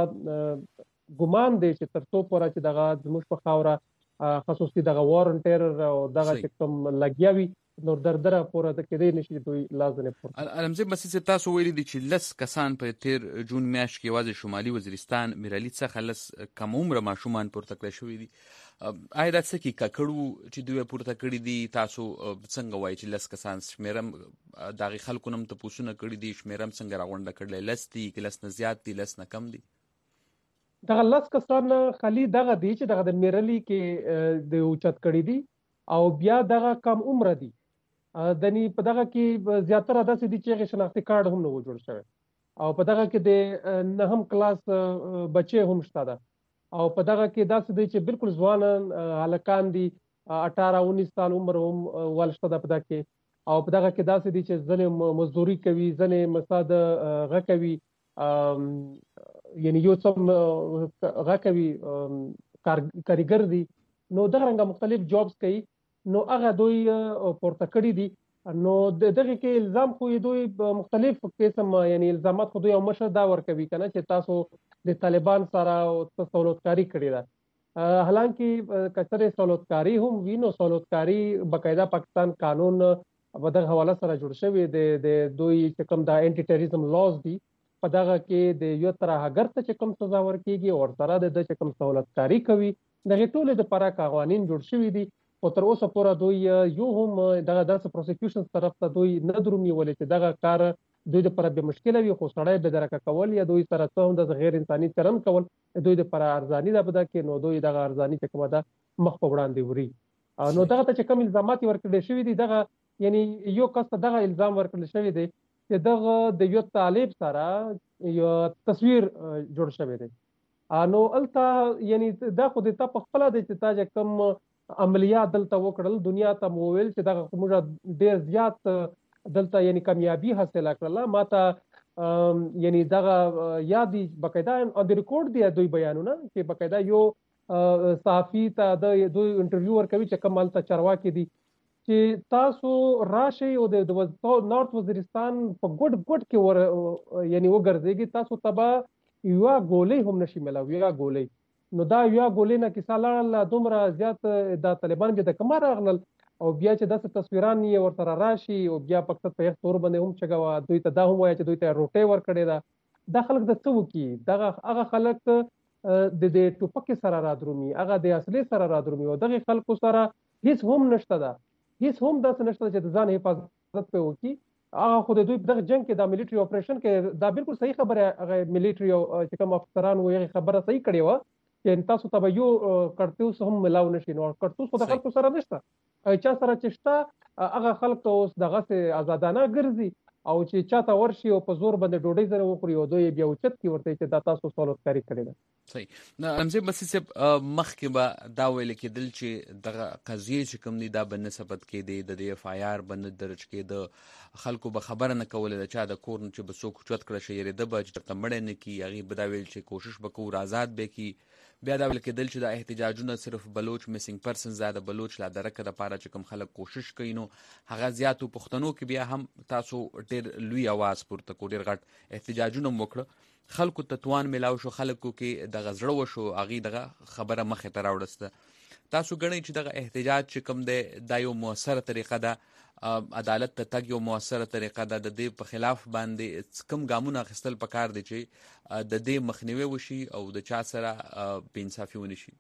ګمان دی چې تر څو پورې چې دغه زموږ په خاوره خصوصي دغه وارنټیر او دغه چې کوم لګیاوي نو دردره پورې د کېدې نشي دوی لازم پورته علمزه بس تاسو ویلي دي چې لس کسان په تیر جون میاشت کې واځي شمالي وزیرستان میرالي څخه لس کم عمر ماشومان پورته کړی شوی دي آیا دا څه کې ککړو چې دوی پورته کړی دي تاسو څنګه وایي چې لس کسان شمیرم دغه خلکو نم ته پوښتنه کړی دي شمیرم څنګه راغونډه کړل لس دي کې لس نه زیات دي لس نه کم دي دغه لس کسان خالي دغه دی چې دغه د میرالي کې د اوچت کړی دي او بیا دغه کم عمر دي دني په دغه کې زیاتره داسې دي چې شناختی کارت هم نه و جوړ شوی او په دغه کې د نهم کلاس بچي هم شته ده او په دغه کې داسې دي چې بالکل ځوان هلکان دي اٹھارہ انیس سال عمر هم ولشته ده په دغه کې او په دغه کې داسې دي چې ځنې مزدوري کوي ځنې مساد غ کوي یعنی یو څه غ کوي کاریګر دي نو دغه رنګه مختلف جابز کوي نو هغه دوی پورته کړی دي نو دغه کې الزام خو دوی مختلف قسم یعنی الزامات خو دوی او مشه دا ور کوي کنه چې تاسو د طالبان سره سہولتکاری کړی ده حالانکه کثره سہولتکاری هم وینو سہولتکاری باقاعده پاکستان قانون په دغه حواله سره جوړ شوی د دوی چې کوم د انټي ټیرریزم لاز دي په دغه کې د یو تر هغه ته چې کوم سزا ورکیږي او سره د چې کوم سہولتکاری کوي دغه ټول د لپاره قوانين جوړ شوی دي او تر اوسه پورې دوی یو هم دغه داسې پروسیکیوشن طرف ته دوی نه درومي ولې چې دغه کار دوی لپاره به مشکل وي خو سړی به درکه کول یا دوی سره څه هم د غیر انساني چلن کول دوی لپاره ارزاني ده بده کې نو دوی دغه ارزاني چې کومه ده مخ په وړاندې وري نو دغه ته چې کوم الزامات ورکړل شوی دي دغه یعنی یو کس ته دغه الزام ورکړل شوی دی چې دغه د یو طالب سره یو تصویر جوړ شوی دی نو الته یعنی دا خو د تا په خپل د چې تا کوم عملیات دلته وکړل دنیا ته موویل چې دغه موږ ډیر زیات دلته یعنی کامیابی حاصله کړله ماته یعنی دغه یادی باقاعده ان د ریکورډ دی دوی بیانونه چې باقاعده یو صحافي ته د دوی انټرویو ورکوي چې کومال ته چرواکي دي چې تاسو راشي او د نارت وزیرستان په ګډ ګډ کې ور یعنی وګرځيږي تاسو تبا یو ګولې هم نشي ملاوي یو ګولې نو دا یو ګولې نه کیسه لاله دومره زیات د طالبان به د کمر اغنل او بیا چې داسې تصویران یې ورته راشي او بیا پکې په یو تور باندې هم چګوا دوی ته دا هم وایي چې دوی ته روټي ور کړی دا د خلک د څو کی دغه هغه خلک د دې ټوپک سره را درومي هغه د اصلي سره را درومي او دغه خلکو سره هیڅ هم نشته ده هیڅ هم داسې نشته چې د ځان حفاظت په وکي هغه خو د دوی په دغه جنگ کې د مليټري اپریشن کې دا بالکل صحیح خبره هغه مليټري او چې کوم افسران وایي خبره صحیح کړې و چې تاسو ته یو کارتوس هم ملاو نشي نو کارتوس خو د خلکو سره نشته چا سره چشته هغه خلک اوس دغه سه آزادانه ګرځي او چې چاته ورشي او په زور باندې ډوډۍ زره وخوري او دوی بیا اوچت کی ورته چې دا تاسو سہولتکاری کړی ده صحیح نه امزه بس چې مخکې به دا ویل کېدل چې دغه قضیه چې کوم دي دا بنسبت کې د اف آی آر باندې درج کې د خلکو به خبره نه کوله د چا د کور چې به څوک چوت کړی شي د به چې تمړې نه کی هغه به دا ویل چې کوشش وکړو آزاد به کی بیا دا ویل کېدل چې د احتجاجونه صرف بلوچ میسنګ پرسنز د بلوچ لا درکه د پاره چې کوم خلک کوشش کوي نو هغه زیاتو پښتنو کې بیا هم تاسو ډېر لوی आवाज پورته کو ډېر غټ احتجاجونه وکړه خلکو ته توان ملاو شو خلکو کې د غزړه وشو اغي دغه خبره مخه ته راوړسته تاسو غنئ چې دغه احتجاج چې کوم دی دا یو موثره طریقه ده عدالت ته تګ یو موثره طریقه ده د دې په خلاف باندې کم ګامونه اخیستل پکار دي چې د دې مخنیوي وشي او د چا سره بې انصافي ونشي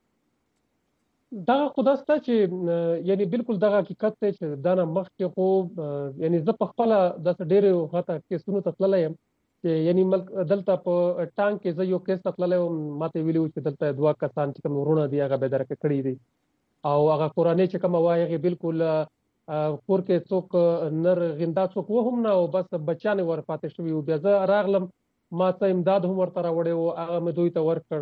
دا خدا ست چې یعنی بالکل دغه حقیقت ته چې دا نه مخ کې خو یعنی زه په خپل د ډېر وخت کې سونو تطللم چې یعنی ملک دلته په ټانک کې زه یو کیس تطللم ماته ویلو چې دلته دوا کسان چې کوم ورونه دی هغه به درکه کړی دي او هغه قرآنی چې کوم وایي بالکل کور کې څوک نر غندا څوک و هم نه او بس بچانه ور پاتې شوی او بیا زه راغلم ما ته امداد هم ورته راوړې او هغه مې دوی ته ورکړ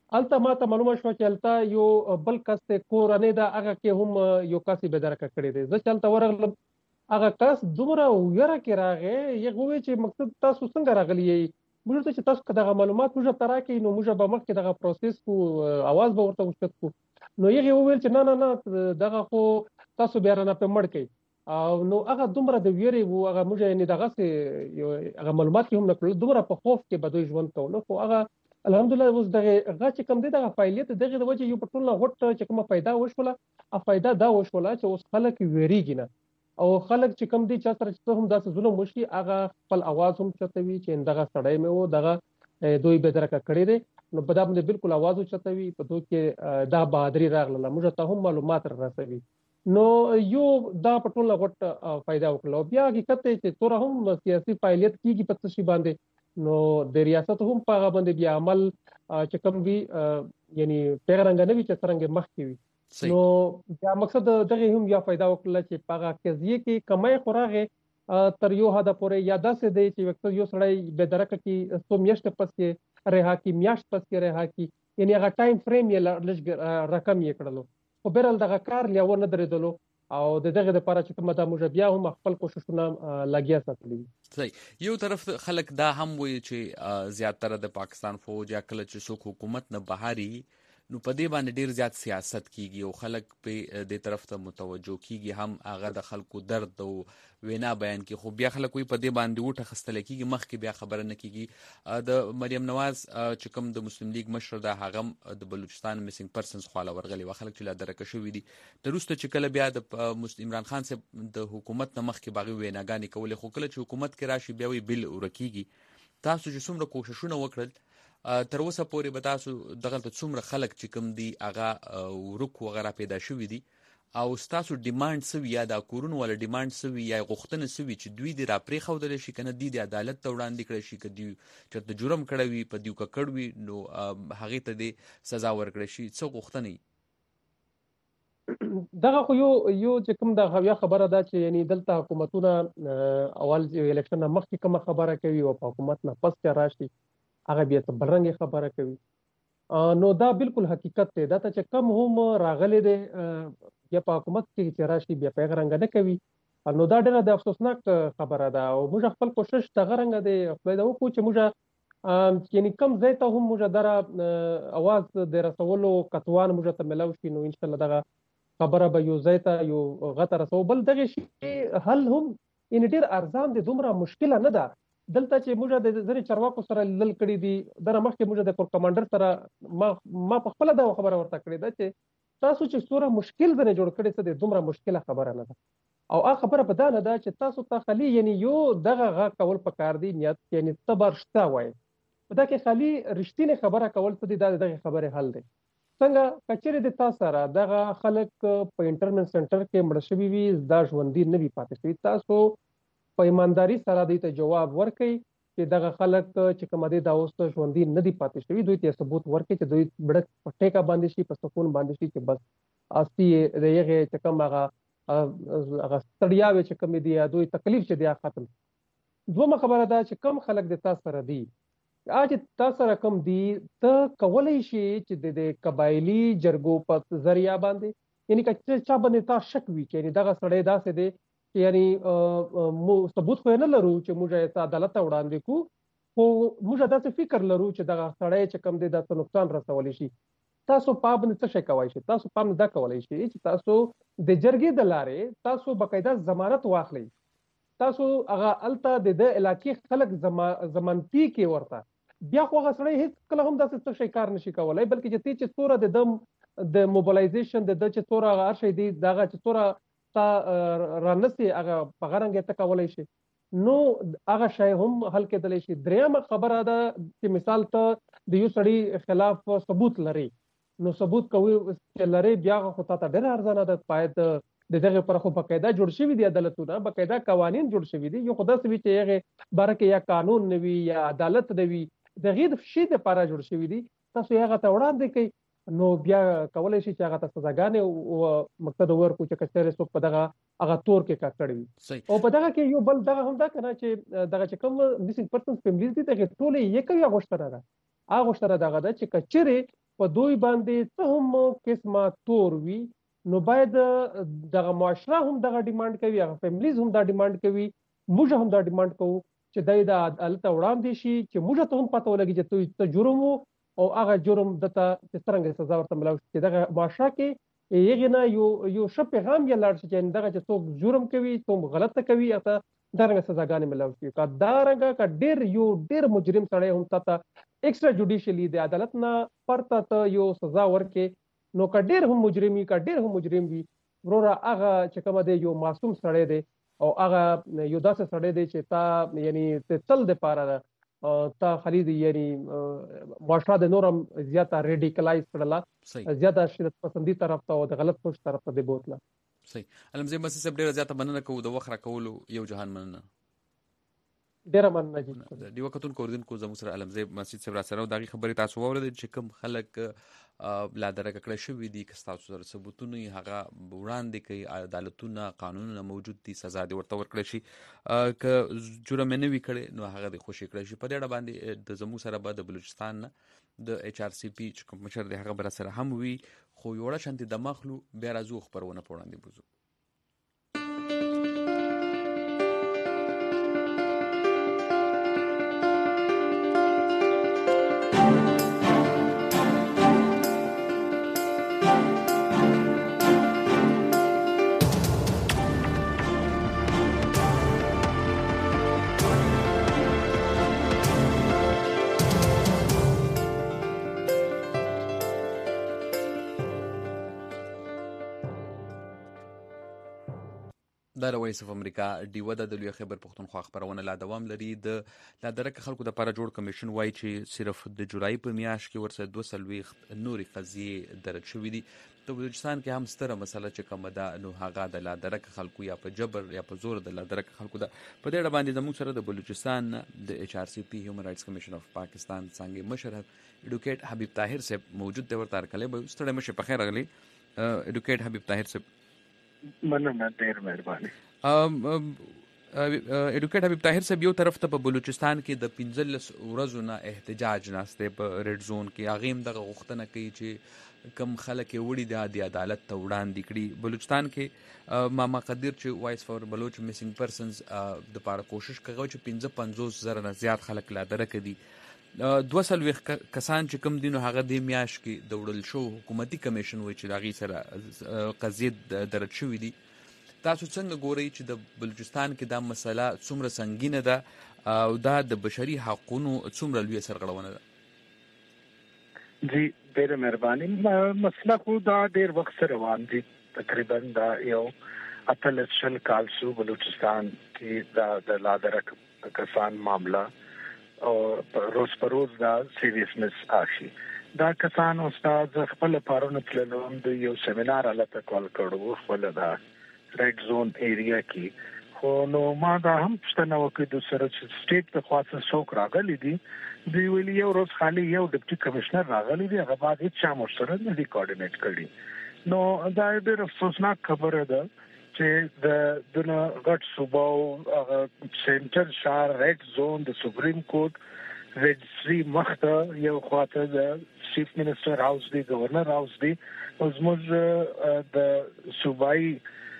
الته ما ته معلومه شو چې الته یو بل کس ته کورنۍ دا هغه کې هم یو کس به درکه کړی دی. زه چلته ورغلم هغه کس دومره ویره کې راغی یغه وی چې مقصد تاسو څنګه راغلی یې موږ ته چې تاسو دغه معلومات موږ ته راکې نو موږ به مخکې دغه پروسس کو आवाज به ورته وشت کو نو یغه ویل چې نه نه نه دغه خو تاسو بیا نه په مړ کې او نو هغه دومره د ویری وو هغه موږ یې نه دغه سه هغه معلومات هم نه کړل دومره په خوف کې به دوی ژوند کوله خو هغه الحمدلله اوس دغه هغه چې کوم دی دغه فعالیت دغه د وجه یو په ټول غټ چې کومه फायदा وشوله ا फायदा دا وشوله چې اوس خلک ویریږي نه او خلک چې کوم دي چې سره چې هم داسې ظلم وشي هغه خپل आवाज هم چتوي چې دغه سړی مې وو دغه دوی به درکه کړی دي نو په دا باندې بالکل आवाज چتوي په دوی کې دا بهادری راغله موږ ته هم معلومات راسوي نو یو دا په ټول غټ फायदा وکړو بیا حقیقت چې تور هم سیاسي فعالیت کیږي په څه شي باندې نو د ریاست هم په باندې بیا عمل چې کوم وی یعنی پیغرنګ نه وی چې څنګه مخ کی وي نو دا مقصد دغه هم یا फायदा وکړه چې پاغه قضیه کې کمای خوراغه تر یو حد پورې یا داسې دی چې وخت یو سړی به درکه کې سو میاشت پس کې رها کې میاشت پس کې رها کې یعنی هغه ټایم فریم یې لږ رقم یې کړلو خو بیرل دغه کار لیاو نه درېدلو او دغه د لپاره چې کومه د مجبیا هم خپل کوششونه لګیا ساتلي صحیح یو طرف خلک دا هم وایي چې زیاتره د پاکستان فوج یا کله چې څوک حکومت نه بهاري نو په دې باندې ډیر زیات سیاست کیږي او خلک په دې طرف ته متوجه کیږي هم هغه د خلکو درد او وینا بیان کی خو بیا خلک وي په دې باندې وټه خستل کیږي مخ کې بیا خبره نه کیږي د مریم نواز چې کوم د مسلم لیگ مشر د هغه د بلوچستان میسنګ پرسنز خواله ورغلی و خلک چې لا درکه شوې دي د روسته چې کله بیا د عمران خان صاحب د حکومت نه مخ کې باغی ویناګانی کولې خو کله چې حکومت کې راشي بیا وی بل ورکیږي تاسو چې څومره کوششونه وکړل تر اوسه پورې به تاسو دغه څومره خلک چې کوم دي هغه ورکو وغیرہ پیدا شوی دي او تاسو ډیماند سوي یا د کورونو ولا ډیماند سوي یا غوښتنه سوي چې دوی د راپری خودل شي کنه د عدالت ته وړاندې کړی شي کدي چې د جرم کړی وي په دیو کړی وي نو هغه ته د سزا ورکړي شي څو غوښتنه دغه خو یو یو چې کوم د غویا خبره ده چې یعنی دلته حکومتونه اول الیکشن مخکې کوم خبره کوي او حکومت نه پس چې راشي هغه بیا څه بلرنګ خبره کوي نو دا بالکل حقیقت دی دا چې کم هم راغلي دي یا په حکومت کې چې راشي بیا پیغرنګ نه کوي نو دا ډېره د افسوسناک خبره ده او موږ خپل کوشش د غرنګ دی خپل دا وکړو چې موږ یعنی کم ځای ته هم موږ دره اواز د رسولو کتوان موږ ته ملو شي نو ان شاء الله دغه خبره به یو ځای ته یو غته رسو بل دغه شي حل هم ان ډېر ارزان دي دومره مشکله نه ده دلته چې موږ د زری چرواکو سره لل کړی دي در مخکې موږ د کور کمانډر سره ما ما په خپل دا خبره ورته کړې ده چې تاسو چې څوره مشکل درنه جوړ کړی څه د دومره مشکله خبره نه ده او هغه خبره په دا نه ده چې تاسو ته خالي یعنی یو دغه غا کول پکار دي نیت یعنی صبر شته وای دا کې خالي رښتینه خبره کول څه دي دغه خبره حل دی څنګه کچېره د تاسو سره دغه خلک په انټرنیټ سنټر کې مړ شوی وي دا ژوندۍ نه وي پاتې شوی تاسو په ایمانداري سره دوی ته جواب ورکړي چې دغه خلک چې کوم دي دا اوس ژوندۍ نه دي پاتې شوی دوی ته ثبوت ورکړي چې دوی بڑک پټه باندې شي په سکون باندې شي چې بس اسی دغه چې کوم هغه هغه ستړیا چې کوم دي دوی تکلیف چې دی ختم دومره خبره ده چې کم خلک د تاسو سره دي اج تاسو سره کم دي ته کولای شي چې د قبایلی جرګو په ذریعہ باندې یعنی چې چا باندې تاسو شک وي چې دغه سړی داسې دی یعنی مو ثبوت خو نه لرو چې موږ ته عدالت وړاندې کو خو موږ داسې فکر لرو چې دغه سړی چې کم دی د نقصان رسول شي تاسو پام نه څه کوي شي تاسو پام نه کولای شي چې تاسو د جرګې د لارې تاسو باقاعده ضمانت واخلئ تاسو هغه الته د علاقې خلک ضمانتي کې ورته بیا خو هغه سړی هیڅ کله هم داسې څه شي کار نشي کولای بلکې چې تی چې څوره د دم د موبلایزیشن د د چې څوره هر شي دی دغه چې څوره تا رانسي هغه په غرنګ ته کولای شي نو هغه شی هم حل کېدلی شي دریمه خبره ده چې مثال ته د یو سړي خلاف ثبوت لري نو ثبوت کوي چې لري بیا خو ته ډېر ارزانه ده باید د دغه پر خو باقاعده جوړ شوی دی عدالتونه باقاعده قوانين جوړ شوی دي یو خدای سوي چې هغه برکه یا قانون نوي یا عدالت دی دغه د شی د لپاره جوړ شوی دي تاسو هغه ته وړاندې کوي نو بیا کولای شي چې هغه ته سزاګانې او مقصد ورکو چې کچره سو په دغه هغه تور کې کاکړ وي او په دغه کې یو بل دغه هم دا کنه چې دغه چې کوم میسنګ پرسنز فیملیز دي ته ټولې یو یو غوښتنه ده هغه غوښتنه دغه ده چې کچره په دوی باندې څه هم قسمه تور وي نو باید دغه معاشره هم دغه ډیماند کوي، هغه فیملیز هم دا ډیماند کوي، موږ هم دا ډیماند کوو چې دای د عدالت وړاندې شي، چې موږ ته هم پته ولګي چې ته جرم او هغه جرم دته چې څنګه سزا ورته ملاو شي. دغه معاشره کې یغه نه یو یو ښه پیغام یې لاړ شي چې دغه چې څوک جرم کوي، څوک غلطه کوي، هغه دغه سزاګانې ملاو شي. کا دا رنګه کا ډیر یو ډیر مجرم سړی هم تاته ایکسترا جوډیشلی د عدالت نه پرته ته یو سزا ورکې نو کا ډیر هم مجرمي کا ډیر هم مجرم وي وروره هغه چې کوم دی یو معصوم سړی دی او هغه یو داسې سړی دی چې تا یعنی ته تل د پاره تا خالد یعنی معاشره د نورم زیاته ریډیکلایز کړله، زیاته شدت پسندي طرف ته او د غلط سوچ طرف ته دی بوتله. صحیح. علمزی مسیح صاحب ډیره زیاته مننه کوو د وخت راکولو، یو جهان مننه. ډیره مننه جی. دی وختون کوردونکو زموږ سره علمزی مسیح صاحب را سره دغه خبرې تاسو واورید چې کوم خلک لا درکه کړی شوی دي که تاسو سره ثبوتونه هغه وړاندې کوي، عدالتونه قانونونه موجود دي، سزا دي ورته ورکړي شي، که جرم نه وي کړی نو هغه د خوشي کړی شي. په دې اړه باندې د زموږ سره به د بلوچستان د ایچ آر سی پی چې کوم مشر دی هغه بر سره هم وي، خو یو وړه شانتي د مخلو بیا راځو خبرونه په وړاندې بوزو. د وایس اف امریکا ډیوه د لوی خبر پښتونخوا خبرونه لا دوام لري. د لا درک خلکو د لپاره جوړ کمیشن وایي چې صرف د جولای په میاشت کې ورسره دوه سلويخت نوري قضیې درج شوې دي. په بلوچستان کې هم ستره مسله چې کومه ده نو هغه د لا درک خلکو یا په جبر یا په زور د لا درک خلکو ده. په دې اړه باندې زموږ سره د بلوچستان د ایچ آر سی پی هیومن رائټس کمیشن اف پاکستان څنګه مشر ایډوکیټ حبیب طاهر صاحب موجود دی. ورته ارکلې به ستړي مشه په خیر غلي ایډوکیټ حبیب طاهر صاحب. مننه، ډېر مهرباني. ایډوکیټ حبیب طاهر صاحب، یو طرف ته په بلوچستان کې د پنځلس ورځو نه احتجاج ناشته په ریډ زون کې هغه هم دغه غوښتنه کوي چې کم خلک وړي د عدالت ته وړاندې کړي. بلوچستان کې ماما قدیر چې وایس فور بلوچ میسنګ پرسنز د پاره کوشش کوي چې پنځه پنځوس زره نه زیات خلک لا درک دي. دوه سلويخ کسان چې کوم دینو هغه د میاش کې د وړل شو حکومتي کمیشن وایي چې داغي سره قضیه درج شوې دي. تاسو څنګه ګورئ چې د بلوچستان کې دا مسله څومره سنگینه ده او دا د بشري حقوقو څومره لوی سرغړونه ده؟ جی ډېر مهرباني. مسله خو دا ډېر وخت سره روان دي، تقریبا دا یو اتلس شل کال شو بلوچستان کې دا د لادرک کسان معاملہ او روز پر روز دا سیریسنس آشي. دا کسان استاد خپل پارونه تللم د یو سیمینار الته کول کړو خپل دا ریډ زون ایریا کې، خو نو ما دا هم څنګه وکړ د سره سټیټ په خاصه څوک راغلي دي دی ویلی یو روز خالي یو ډیپټي کمشنر راغلی دی، هغه بعد هیڅ چا مو سره نه دی کوارډینیټ کړی. نو دا ډېر افسوسناک خبره ده چې د دنه غټ صوباو سنټر شار ریډ زون د سپریم کورټ رجسټري مخته یو خواته د چیف منسٹر هاوس دی، گورنر هاوس دی، او زموږ د صوبایي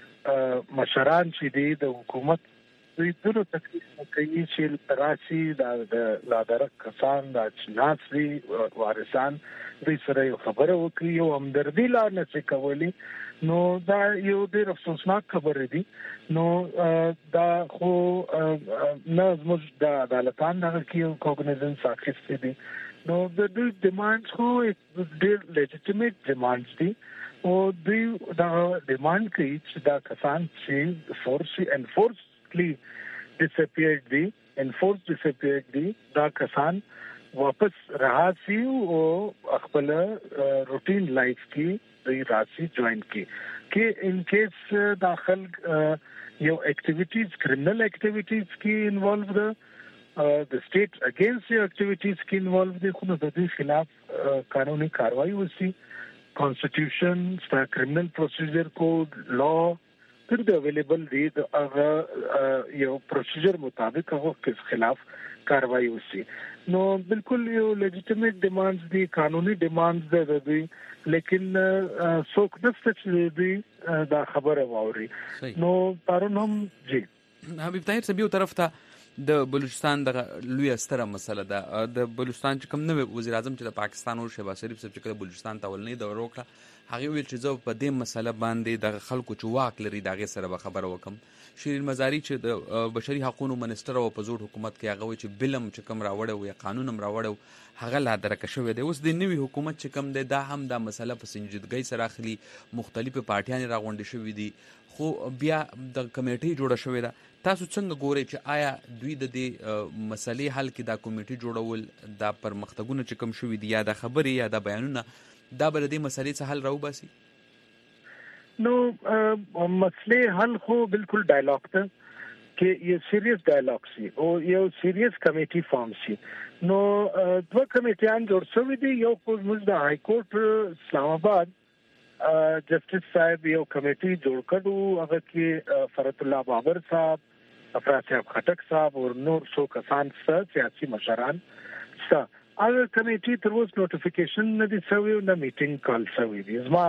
مشران چې دی د حکومت دوی ټول تکلیف کوي چې راشي د لادرک کسان د چناس دی وارثان دوی سره خبره وکړي او همدردي لا نه کوي. نو دا یو ډېر افسوسناک خبره دی. نو دا خو نه زموږ د عدالتان دغه کې کوګنیزنس اخیستې دي. نو د دوی ډیمانډز خو ډېر لیجیټیمیټ ډیمانډز دي او دوی دا ډیمانډ کوي چې دا کسان چې فورسي انفورسلی ډیسپیئرډ دي انفورس ډیسپیئرډ دي دا کسان واپس راځي او خپل روټین لایف کې دوی راځي جوائن کی کې ان کیس داخل یو اکټیویټیز کرمینل اکټیویټیز کې انوالو ده د سټیټ اگینست یو اکټیویټیز کې انوالو دي، خو د دې خلاف قانوني کاروایی وسی. کانسټیټیوشن، کرمینل پروسیجر کوډ، لا تر د اویلیبل دی د هغه یو پروسیجر مطابق هغه کس خلاف کاروایی وسی. نو بالکل یو لیجیټیمیټ ډیمانډز دي، قانوني ډیمانډز دي، دوی لیکن څوک نشته چې دوی دا خبره واوري. نو پرون هم جی حبیب طاهر صاحب یو طرف ته د بلوچستان د لوی ستره مسله ده د بلوچستان چې کوم نوې وزیر اعظم چې د پاکستان او شهباز شریف صاحب چې کله بلوچستان ته ولنی د وروکړه هغه ویل چې زه په دې مسله باندې د خلکو چې واک لري دغه سره به خبره وکم. شیرین مزاری چې د بشري حقوقو منسټر او په زور حکومت کې هغه چې بلم چې کوم راوړو یا قانون هم راوړو هغه لا درکه شوی دی. اوس د نوې حکومت چې کوم دی دا هم دا مسله په سنجیدګۍ سره اخلي، مختلفه پارټیان راغونډې شوې دي، خو بیا د کمیټې جوړه شوې ده. تاسو څنګه ګورئ چې آیا دوی د دې مسلې حل کې دا کمیټې جوړول دا پرمختګونه چې کوم شوي دي یا د خبرې یا د بیانونه دا بر دې مسلې څه حل راوباسي؟ نو مسلې حل خو بالکل ډایلاګ ته کې یو سیریس ډایلاګ سي او یو سیریس کمیټي فارم سي. نو دوه کمیټیان جوړ شوي دي، یو خو موږ د های کورټ اسلام آباد جسټس صاحب یو کمیټي جوړ کړو، هغه کې فرت الله بابر صاحب، افراد صاحب خټک صاحب او نور څو کسان سیاسي مشران سره. هغه کمیټي تر اوسه نوټیفیکیشن نه دي شوی او نه میټینګ کال شوی دی زما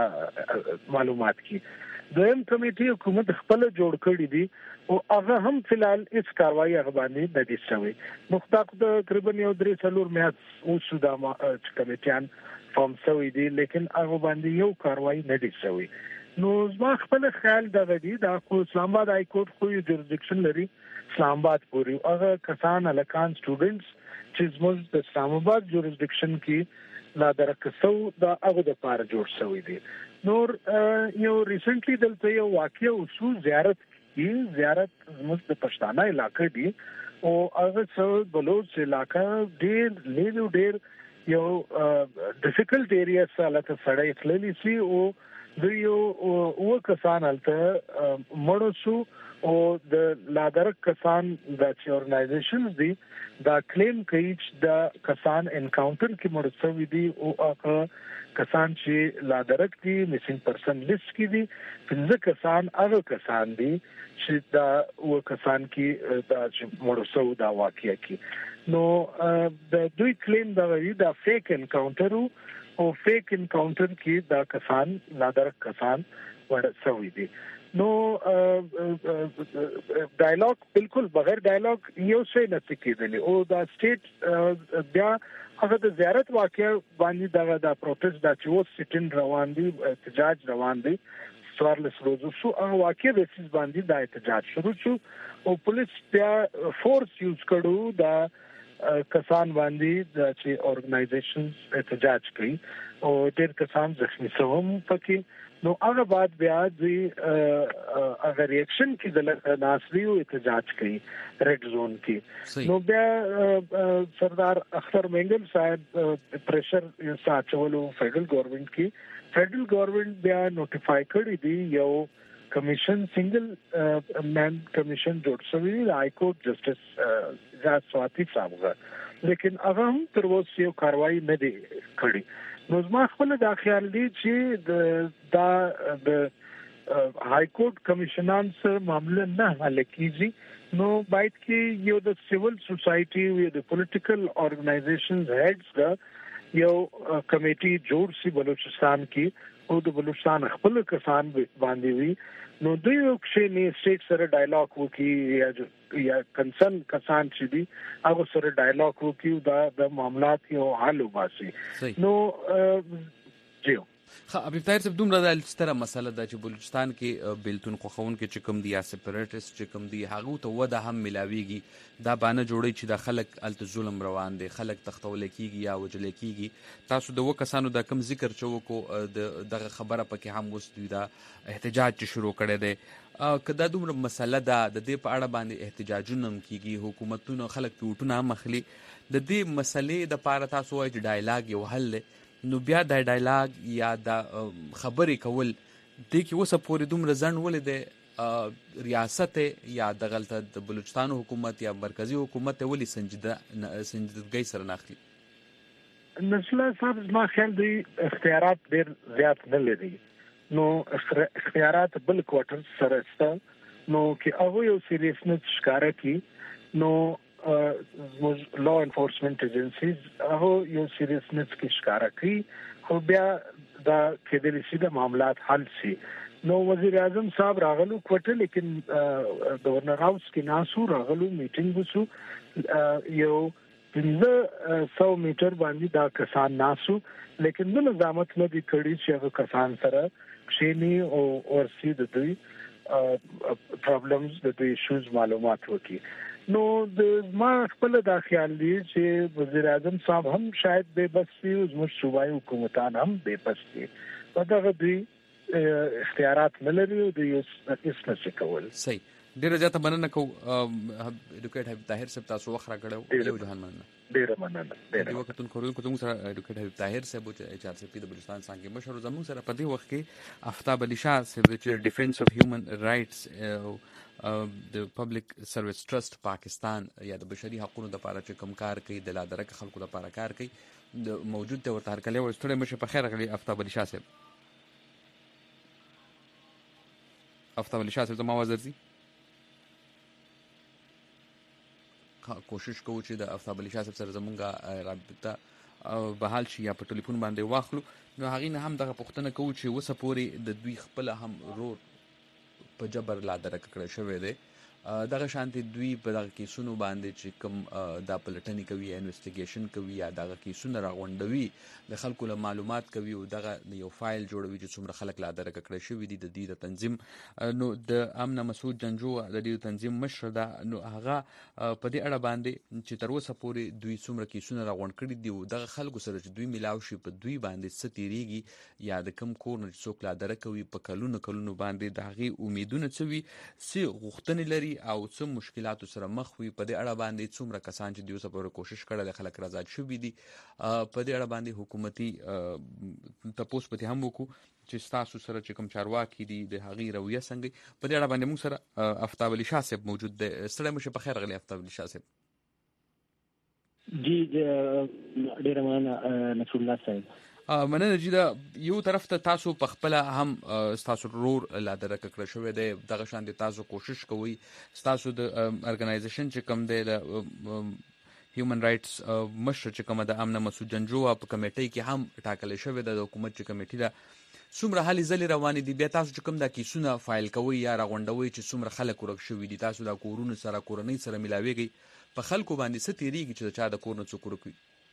معلومات کې. دویم کمیټي حکومت خپل جوړ کړی دی او هغه هم فلحال هیڅ کاروایی هغه باندې نه دي شوی. مختاق د تقریبا یو درې څلور میاشت اوسه د کمیټیان فارم شوی دی لیکن هغه باندې یو کاروایی نه دي شوی. نو زما خپل خیال دا دی دا خو اسلام آباد های کورټ خو یو جوریسډکشن لري اسلام آباد پوری، هغه کسان الکان سټوډنټس چې زموږ د اسلام آباد جوریسډکشن کې لا درکسو دا هغه د پاره جوړ شوی دی. نور یو ریسنټلی دلته یو واقعي اوسو زیارت کې زیارت زموږ د پښتانه علاقې دی او هغه څو بلوچ علاقې ډېر لیدو ډېر یو ډیفیکلټ ایریا سره ته سړی تللی سي او دوی یو او کسان الته مړو شو او د لادرک کسان د چې اورګنایزیشنز دي دا کلیم کوي چې دا کسان انکاونټر کې مړ شوي دي او هغه کسان چې لادرک دي میسینګ پرسن لیست کې دي، پنځه کسان هغه کسان دي چې دا او کسان کې دا چې مړ شو دا واقعیا کې. نو د دوی کلیم دا وی دا فیک انکاونټر او فیک انکاونټر کې دا کسان لادرک کسان ور شوي دي. نو ډایلاګ بالکل بغیر ډایلاګ یو څه نه کېدلی او دا سټیټ بیا هغه د زیارت واقعیا باندې دا د پروټیست د چوس سټین روان دي، احتجاج روان دي څوارلس ورځې شو. هغه واقعیا د سیس باندې دا احتجاج شروع شو او پولیس بیا فورس یوز کړو دا کسان باندې د چې اورګنایزیشنز احتجاج کوي او ډېر کسان زخمی شوم پکې. نو هغه بعد بیا دوی هغه ریاکشن کې د ناسریو احتجاج کوي ریډ زون کې. نو بیا سردار اختر مینګل صاحب پریشر ساتولو فیډرل گورنمنت کې فیډرل گورنمنت بیا نوټیفای کړی دی یو کمیشن سنگل مین کمیشن جوړ شوی دی های کورټ جسټس جاج سواتی صاحب، لیکن هغه هم تر اوسه یو کاروایی نه دی کړی. نو زما خپل دا خیال دی چې د دا د های کورټ کمیشنان سره معاملې نه حل کیږي. نو باید کې یو د سیول سوسایټي او د پولیټیکل اورګنایزیشنز هیډز دا یو کمیټي جوړ شي بلوچستان کې او د بلوچستان خپل کسان باندې وي. نو دوی یو څه نه سټیټ سره ډایلاګ وکړي یا یا کنسرن کسان چې دي هغه سره ډایلاګ وکړي دا د معاملات یو حل وباسي. نو جیو خا ابي طاهر صاحب دومره د ستره مسله ده چې بلوچستان کې بیلتون خوخون کې چې کوم دي یا سپریټس چې کوم دي هغه ته وده هم ملاويږي دا باندې جوړي چې د خلک الت ظلم روان دي، خلک تختول کیږي یا وجل کیږي. تاسو د وکسانو د کم ذکر چوکو دغه خبره پکې هم وستوي دا احتجاج شروع کړي دي کدا دومره مسله ده د دې په اړه باندې احتجاجونه کیږي، حکومتونو خلک پیوټونه مخلي د دې مسلې د پاره تاسو وايي ډایلاګ یو حل. نو بیا د ډایلاګ یا د خبرې کول د کی وسه پورې دومره ځن ولې د ریاست یا د غلطه د بلوچستان حکومت یا مرکزی حکومت ولې سنجیده سنجیدګۍ سره ناخلي؟ نسله صاحب ما خیال دی اختیارات ډیر زیات نه لري نو اختیارات بل کوارټر سره سره نو کې هغه یو سیریسنس ښکارا کی نو زموږ لا انفورسمنت ایجنسیز هغه یو سیریسنس کې ښکارا کی خو بیا دا کېدلی شي د معاملات حل شي. نو وزیر اعظم صاحب راغلو کوټه لیکن گورنر هاوس کې ناسو راغلو میټینګ وسو یو پنځه سو میټر باندې دا کسان ناسو لیکن نو نظامت نه دي کړی چې هغه کسان سره شینی او ورسي د دوی پرابلمز د دوی ایشوز معلومات وکړي. نو د ما خپل دا خیال دی چې وزیر اعظم صاحب هم شاید بے بس دي او زموږ صوبایي حکومتان هم بے بس دي په دغه دوی اختیارات نه لري او دوی هیڅ نشي کول. صحیح. ډیره زیاته مننه کو ایډوکیټ حبیب طاهر صاحب تاسو وخت راکړو یو جهان مننه. ډیره مننه. ډیره وختون خورو کوم سره ایډوکیټ حبیب طاهر صاحب چې ایچ آر سی پی د بلوچستان څنګه مشر زموږ سره په دې وخت کې آفتاب علي شاه صاحب چې ډیفنس اف هیومن رائټس د پبلک سرویس ټرست پاکستان یا د بشري حقوقو لپاره چې کوم کار کوي د لادرک خلکو لپاره کار کوي د موجود ته ورته هرکلی وستړي مشه په خیر غلي آفتاب علي شاه صاحب. آفتاب علي شاه صاحب زما وزیر دي کوشش کوو چې د آفتاب علي شاه صاحب سره زمونږه رابطه بحال شي یا په ټلیفون باندې واخلو. نو هغې نه هم دغه پوښتنه کوو چې اوسه پورې د دوی خپله هم رور په جبر لا درک کړی شوی دی. دغه شانتي دوی په دغه کیسونو باندې چې کوم دا پلټنې کوي انویسټیګیشن کوي یا دغه کیسونه راغونډوي د خلکو له معلومات کوي او دغه یو فایل جوړوي چې څومره خلک لا درک کړی شوي دي د دې د تنظیم. نو د امنه مسعود جنجو د دې تنظیم مشر ده نو هغه په دې اړه باندې چې تر اوسه پورې دوی څومره کیسونه راغونډ کړي دي او دغه خلکو سره چې دوی ملاو شي په دوی باندې څه تیریږي یا د کوم کور نه څوک لا درک کوي په کلونو کلونو باندې د هغې امیدونه څه وي څه غوښتنې لري او څه مشکلاتو سره مخ وي په دې اړه باندې څومره کسان چې دوی سره کوشش کړل خلک رضا شوي دي په دې اړه باندې حکومتي تپوس پته هم وکړو چې تاسو سره چې کوم چارواکي دي د هغې رویه څنګه په دې اړه باندې موږ سره آفتاب علي شاه صاحب موجود دی. ستړی مشه په خیر غلي آفتاب علي شاه صاحب. جی ډیره مننه نصر الله صاحب. مننه چې دا یو طرف ته تاسو په خپل هم تاسو رور لا درک کړی شوی دی دغه شان دي تاسو کوشش کوئ تاسو د ارګنایزیشن چې کوم دی د هیومن رائټس مشر چې کوم د امنه مسعود جنجو په کمیټې کې هم ټاکل شوی د حکومت چې کمیټې ده څومره حالې ځلې روانې دي بیا تاسو چې کوم دا کیسونه فایل کوئ یا راغونډوئ چې څومره خلک ورک شوي دي تاسو دا کورونو سره کورنۍ سره ملاویږئ په خلکو باندې څه تیریږي چې د چا د کور نه څوک ورک وي.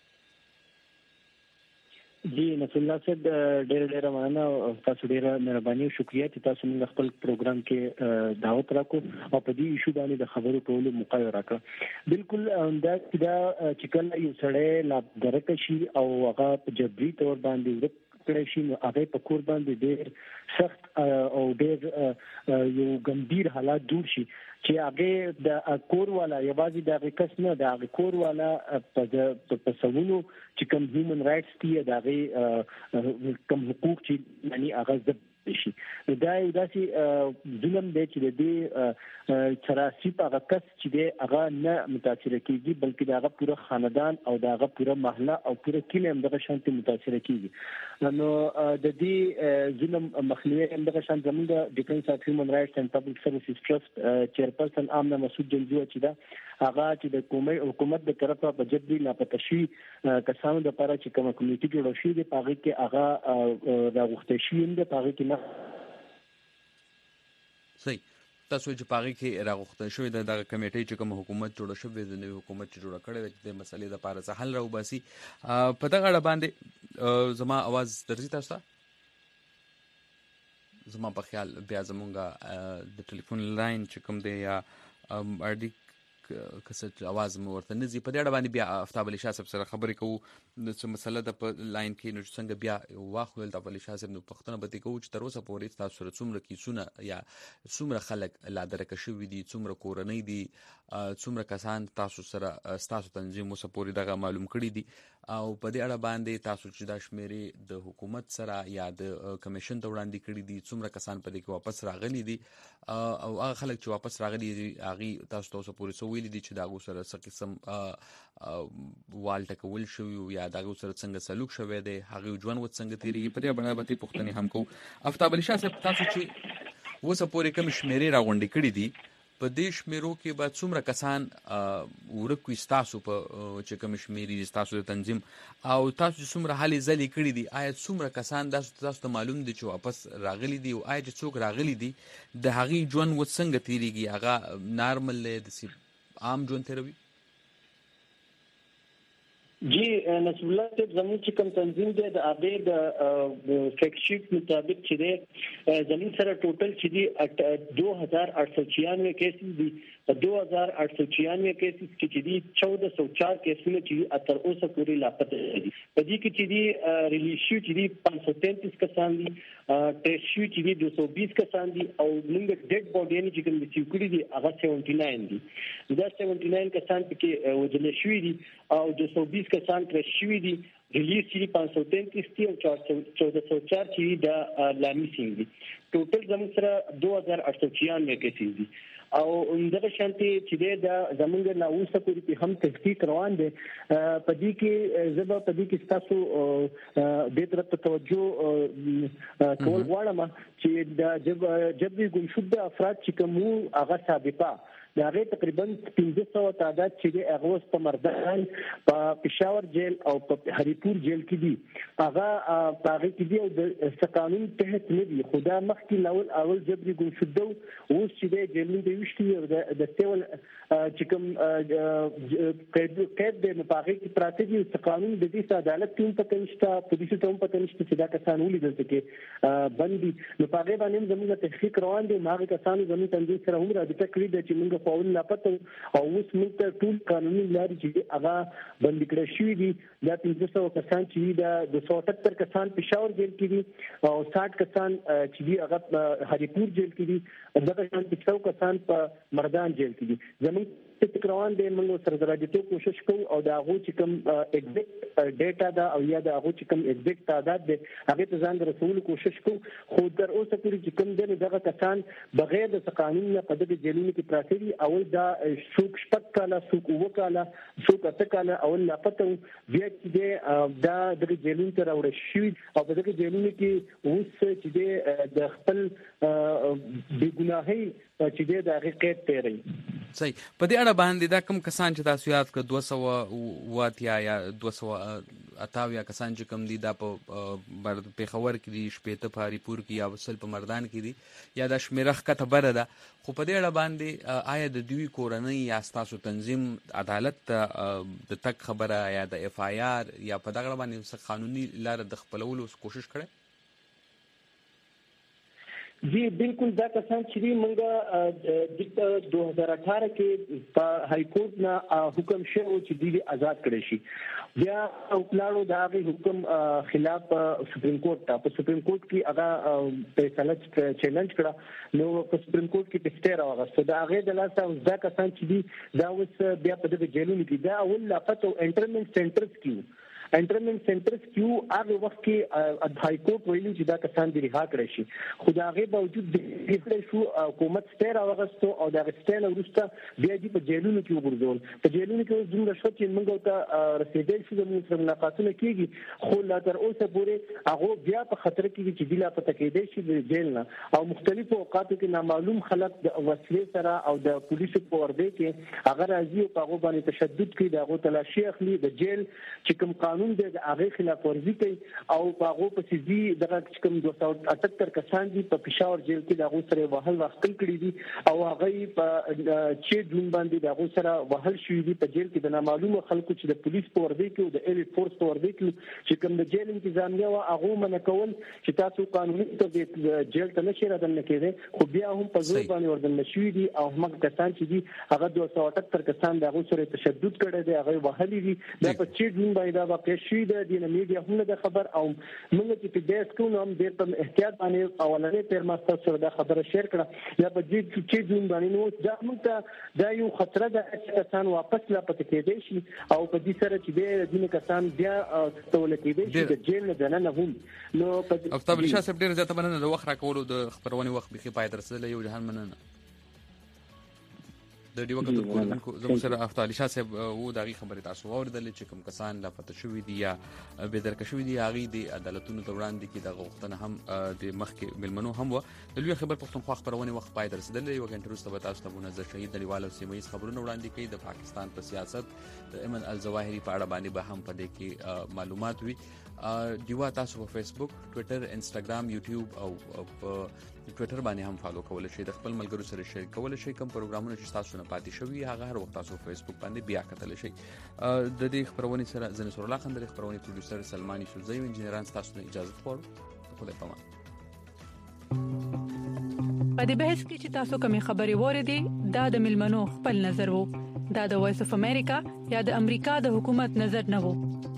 جی نصر الله صاحب ډېر ډېر مننه تاسو ډېر مهرباني او شکریہ چې تاسو موږ خپل پروګرام کې دعوت راکړو او په دې ایشو باندې د خبرو کولو موقع راکړه. بالکل دا چې کله یو سړی لا درک شي او هغه په جبري تور باندې ورک کړی شي نو هغه په کور باندې ډېر سخت او ډېر یو ګمبیر حالات جوړ شي چې هغه د کور والا یوازې د کس نه د کور والا په پسونو چې کوم هیومن رائټس دي د هغه کوم حقوق چې یعنی هغه شي دا یو داسې ظلم دی چې د دې تراسي په هغه کس چې دی هغه نه متاثر کیږي بلکې د هغه پوره خاندان او د هغه پوره محله او پوره کلی هم دغه شانتي متاثر کیږي. نو د دې ظلم مخنیوي هم دغه شان زموږ د ډیفنس اف هیومن رائټس اینڈ پبلک سرویسز ټرست چیرپرسن آمنه مسعود جنجو چې دا هغه چې د حکومت د طرفه په جدي لاپته شي کسانو د لپاره چې کومه کمیټه جوړه شي د پاغي کې هغه راغوښته شي د پاغي کې نه صحیح تاسو چې پاغي کې راغوښته شوی د دغه کمیټې چې کوم حکومت جوړه شوی د نوې حکومت چې جوړه کړې د مسلې لپاره څه حل راوباسي په دغه اړه باندې زما आवाज درځي تاسو زما په خیال بیا زمونږه د ټلیفون لاین چې کوم دی یا اړیک کسه आवाज مو ورته نزي په دې اړه باندې بیا آفتاب علي شاه صاحب سره خبرې کوو د څه مسله د په لاین کې نو څنګه بیا واخلو د علي شاه صاحب نو پښتنه به کوو چې تر اوسه پورې تاسو سره څومره کیسونه یا څومره خلک لا درک شوي دي څومره کورنۍ دي څومره کسان تاسو سره تاسو تنظیم اوسه پورې دغه معلوم کړي دي او په دې اړه باندې تاسو چې دا شمیرې د حکومت سره یا د کمیشن ته وړاندې کړي دي څومره کسان په دې کې واپس راغلي دي او هغه خلک چې واپس راغلي دي هغه تاسو ته اوسه پورې سویل دي چې دا غو سره څه قسم والټه کول شوی یا دا غو سره څنګه سلوک شوی دی هغه ژوند و څنګه تیریږي په دې باندې به پوښتنې هم کوو. افتاب علي شاه صاحب تاسو چې اوسه پورې کوم شمیرې راغونډې کړي دي په دې شمیرو کې به څومره کسان ورک وي ستاسو په چې کوم شمیرې دي ستاسو د تنظیم او تاسو چې څومره هلې ځلې کړي دي آیا څومره کسان تاسو ته معلوم دي چې واپس راغلي دي او آیا چې څوک راغلي دي د هغې ژوند و څنګه تیریږي هغه نارمل دی د عام ژوند تیروي؟ جی نصر الله صاحب زموږ چې کوم تنظیم دی د هغې د فیکټ شیټ مطابق چې دی زموږ سره ټوټل چې دی دو هزار آٹھ سو چھیانوے کیسز دي دو هزار آٹھ سو چھیانوے کیسز کې چې دي چودہ سو چار کیسونه چې تر اوسه پورې لاپته دي. په دې کې چې دي ریلیز شوي چې دي پانچ سو تینتیس کسان دي، ټیسټ شوي چې دي دو سو بیس کسان دي او موږ ډیډ باډي یعنې چې کوم ریسیو کړي دي هغه سیونټي ناین دي. دا سیونټي ناین کسان پکې وژل شوي دي او دو سو بیس کسان ټیسټ شوي دي، ریلیز چې پانچ سو تینتیس دي او چودہ سو چار چې دا لا میسینګ دي. ټوټل زموږ سره دو هزار آٹھ سو چھیانوے کیسز دي او دغه شانتي چې دا زمونږ لا اوسه پورې هم تحقیق روان دي. په دې کې زبا په دې کې تاسو دې طرف ته توجه کول غواړم چې دا جب جب ګمشده افراد چې کوم هغه سابقه دا غي تقریبا پنځه سوه تعداد چې د اغوس په مردان په پېښور جیل او په هریپور جیل کې دي هغه هغه کې دي او د قانون تحت نه دي. خدا مخکې لاول اول جبري ګمشده اوس چې د جیلونو د وشتي او د سیول چې کوم قید قید د مپاغي کې پراته دي چې قانون د دې عدالت کې په کنيشته پولیسو ته په کنيشته چې دا کسان ولیدل چې باندې مپاغي باندې زموږ تحقیق روان دي. هغه کسان زموږ تنظیم سره هم راځي کړی چې موږ فاول لا پته او اوس موږ ته ټول قانوني لارې چې هغه بند کړی شوي دي. دا پنځه سوه کسان چې دا د سوه اتهتر کسان پېښور جیل کې دي او ساठ کسان چې دي هغه هریپور جیل کې دي، دغه شان څو کسان په مردان جیل کې دي. زموږ تکروان دې موږ سره درجه کوشش کوو او دا هغه چې کوم ایگزیکټ ډیټا دا او یا دا هغه چې کوم ایگزیکټ تعداد دی هغه ته ځان رسول کوشش کوو. خو تر اوسه پورې چې کوم دی دغه کسان بغیر د قانون نه په دغه جیلونو کې پراته دي. اول دا څوک شپږ کاله څوک اووه کاله څوک اته کاله اول لا پته بیا چې دی دا دغه جیلونو ته راوړل شوي او په دغه جیلونو کې اوس چې دی د خپل بې ګناهۍ چې دی د هغې قید تیروي. صحیح. په دې اړه باندې دا کوم کسان چې تاسو یاد کړ دوه سوه اواتیا یا دوه سوه اتاویا کسان چې کوم دي دا په پېښور کې دي، شپېته په هریپور کې یا سل په مردان کې دي یا دا شمیره ښکته بره ده. خو په دې اړه باندې آیا د دوی کورنۍ یا ستاسو تنظیم عدالت ته د تګ خبره یا د اف آی آر یا په دغه باندې څه قانوني لاره د خپلولو کوشش کړی؟ جی بالکل دا کسان چې موږ د دو هزار اٹھارہ کې په های کورټ نه حکم شوی چې دوی آزاد کړي شي. بیا وکړو دا غي حکم خلاف سپریم کورټ ته په سپریم کورټ کې هغه فیصله چیلنج کړه نو په سپریم کورټ کې پېښته راوغسته. دا هغه د لاسه دا کسان چې دي دا اوس بیا په دغه جیلونو کې دا اول لا پته انټرمنټ سنټرز کې انټرمنټ سنټرز کیو هغه وخت کې های کورټ ویلي چې دا کسان دې رها کړی شي. خو د هغې باوجود د کړی شو حکومت سټی راوغستو او د هغې سټی نه وروسته بیا دې په جیلونو کې وګرځول. په جیلونو کې اوس دومره شو چې موږ ته رسېدل شو زموږ سره ملاقاتونه کېږي خو لا تر اوسه پورې هغه بیا په خطر کې دي چې دوی لا پته کېدی شي د جیل نه او مختلفو اوقاتو کې نامعلوم خلک د وسلې سره او د پولیسو په ورده کې هغه راځي او په هغو باندې تشدد کوي، د هغو تلاشي اخلي، د جیل چې کوم قانون د هغه خلاف ورزي کوي او په هغه پسې دي دغه کوم دوه سوه اتهتر کسان دي په پېښور جیل کې د هغه سره وهل واخل کړي دي او هغه په چې جون باندې د هغه سره وهل شوي دي په جیل کې د نامعلومه خلکو چې د پولیس په ورده کې او د ایلیټ فورس په ورده کې چې کوم د جیل انتظامیه و هغه منع کول چې تاسو قانوني ته جیل ته نشئ راځنه کېده خو بیا هم په زور باندې وردن شوي دي او هغه کسان چې دي هغه دوه سوه اتهتر کسان د هغه سره تشدد کړي دي هغه وهلي دي دا په چې جون باندې دا واقع شي د دینه میډیا هم د خبر او موږ چې په دې اسکو نو هم د احتیاط باندې اولنې ترماسته سره د خبره شیر کړه یا په دې چې جون باندې نو دا موږ ته دا یو خطر ده چې کسان واپس لا پته کېدې شي او په دې سره چې د دینه کسان بیا تولید کېدې شي د جیل نه نه هم نو په افتاب الشاه صاحب ډیر زیاته مننه د وخت راکولو د خبرونې وخت به پای درسله یو جهان مننه د دې وخت کوونکو زموږ سره افتاب الشاه صاحب وو دغه خبره تاسو اوریدل چې کوم کسان لا پته شوې دي یا به درک شوې دي هغه د عدالتونو دوران دي کې د غوښتنه هم د مخکې ملمنو هم و د لوی خبر پښتونخوا خبرونه وخت پای درسله یو غنټه وروسته به تاسو ته نظر شهید دیوال او سیمایي خبرونه وړاندې کوي د پاکستان په سیاست د ایمن الظواهری په اړه باندې به هم په دې کې معلومات وي دیوا تاسو په فیسبوک ټوئیټر انسټاګرام یوټیوب او په ټوئیټر باندې هم فالو کول شي د خپل ملګرو سره شریک کول شي کوم پروګرامونه چې تاسو نه پاتې شوی هغه هر وخت تاسو فیسبوک باندې بیا کتل شي د دې خبرونه سره زنه سره الله خندر خبرونه پروډوسر سلمان یوسفزئی انجنیران تاسو ته اجازه ورکړم خدای پامان په دې بحث کې چې تاسو کومې خبرې وریدي دا د ملمنو خپل نظر وو دا د وایس اف امریکا یا د امریکا د حکومت نظر نه وو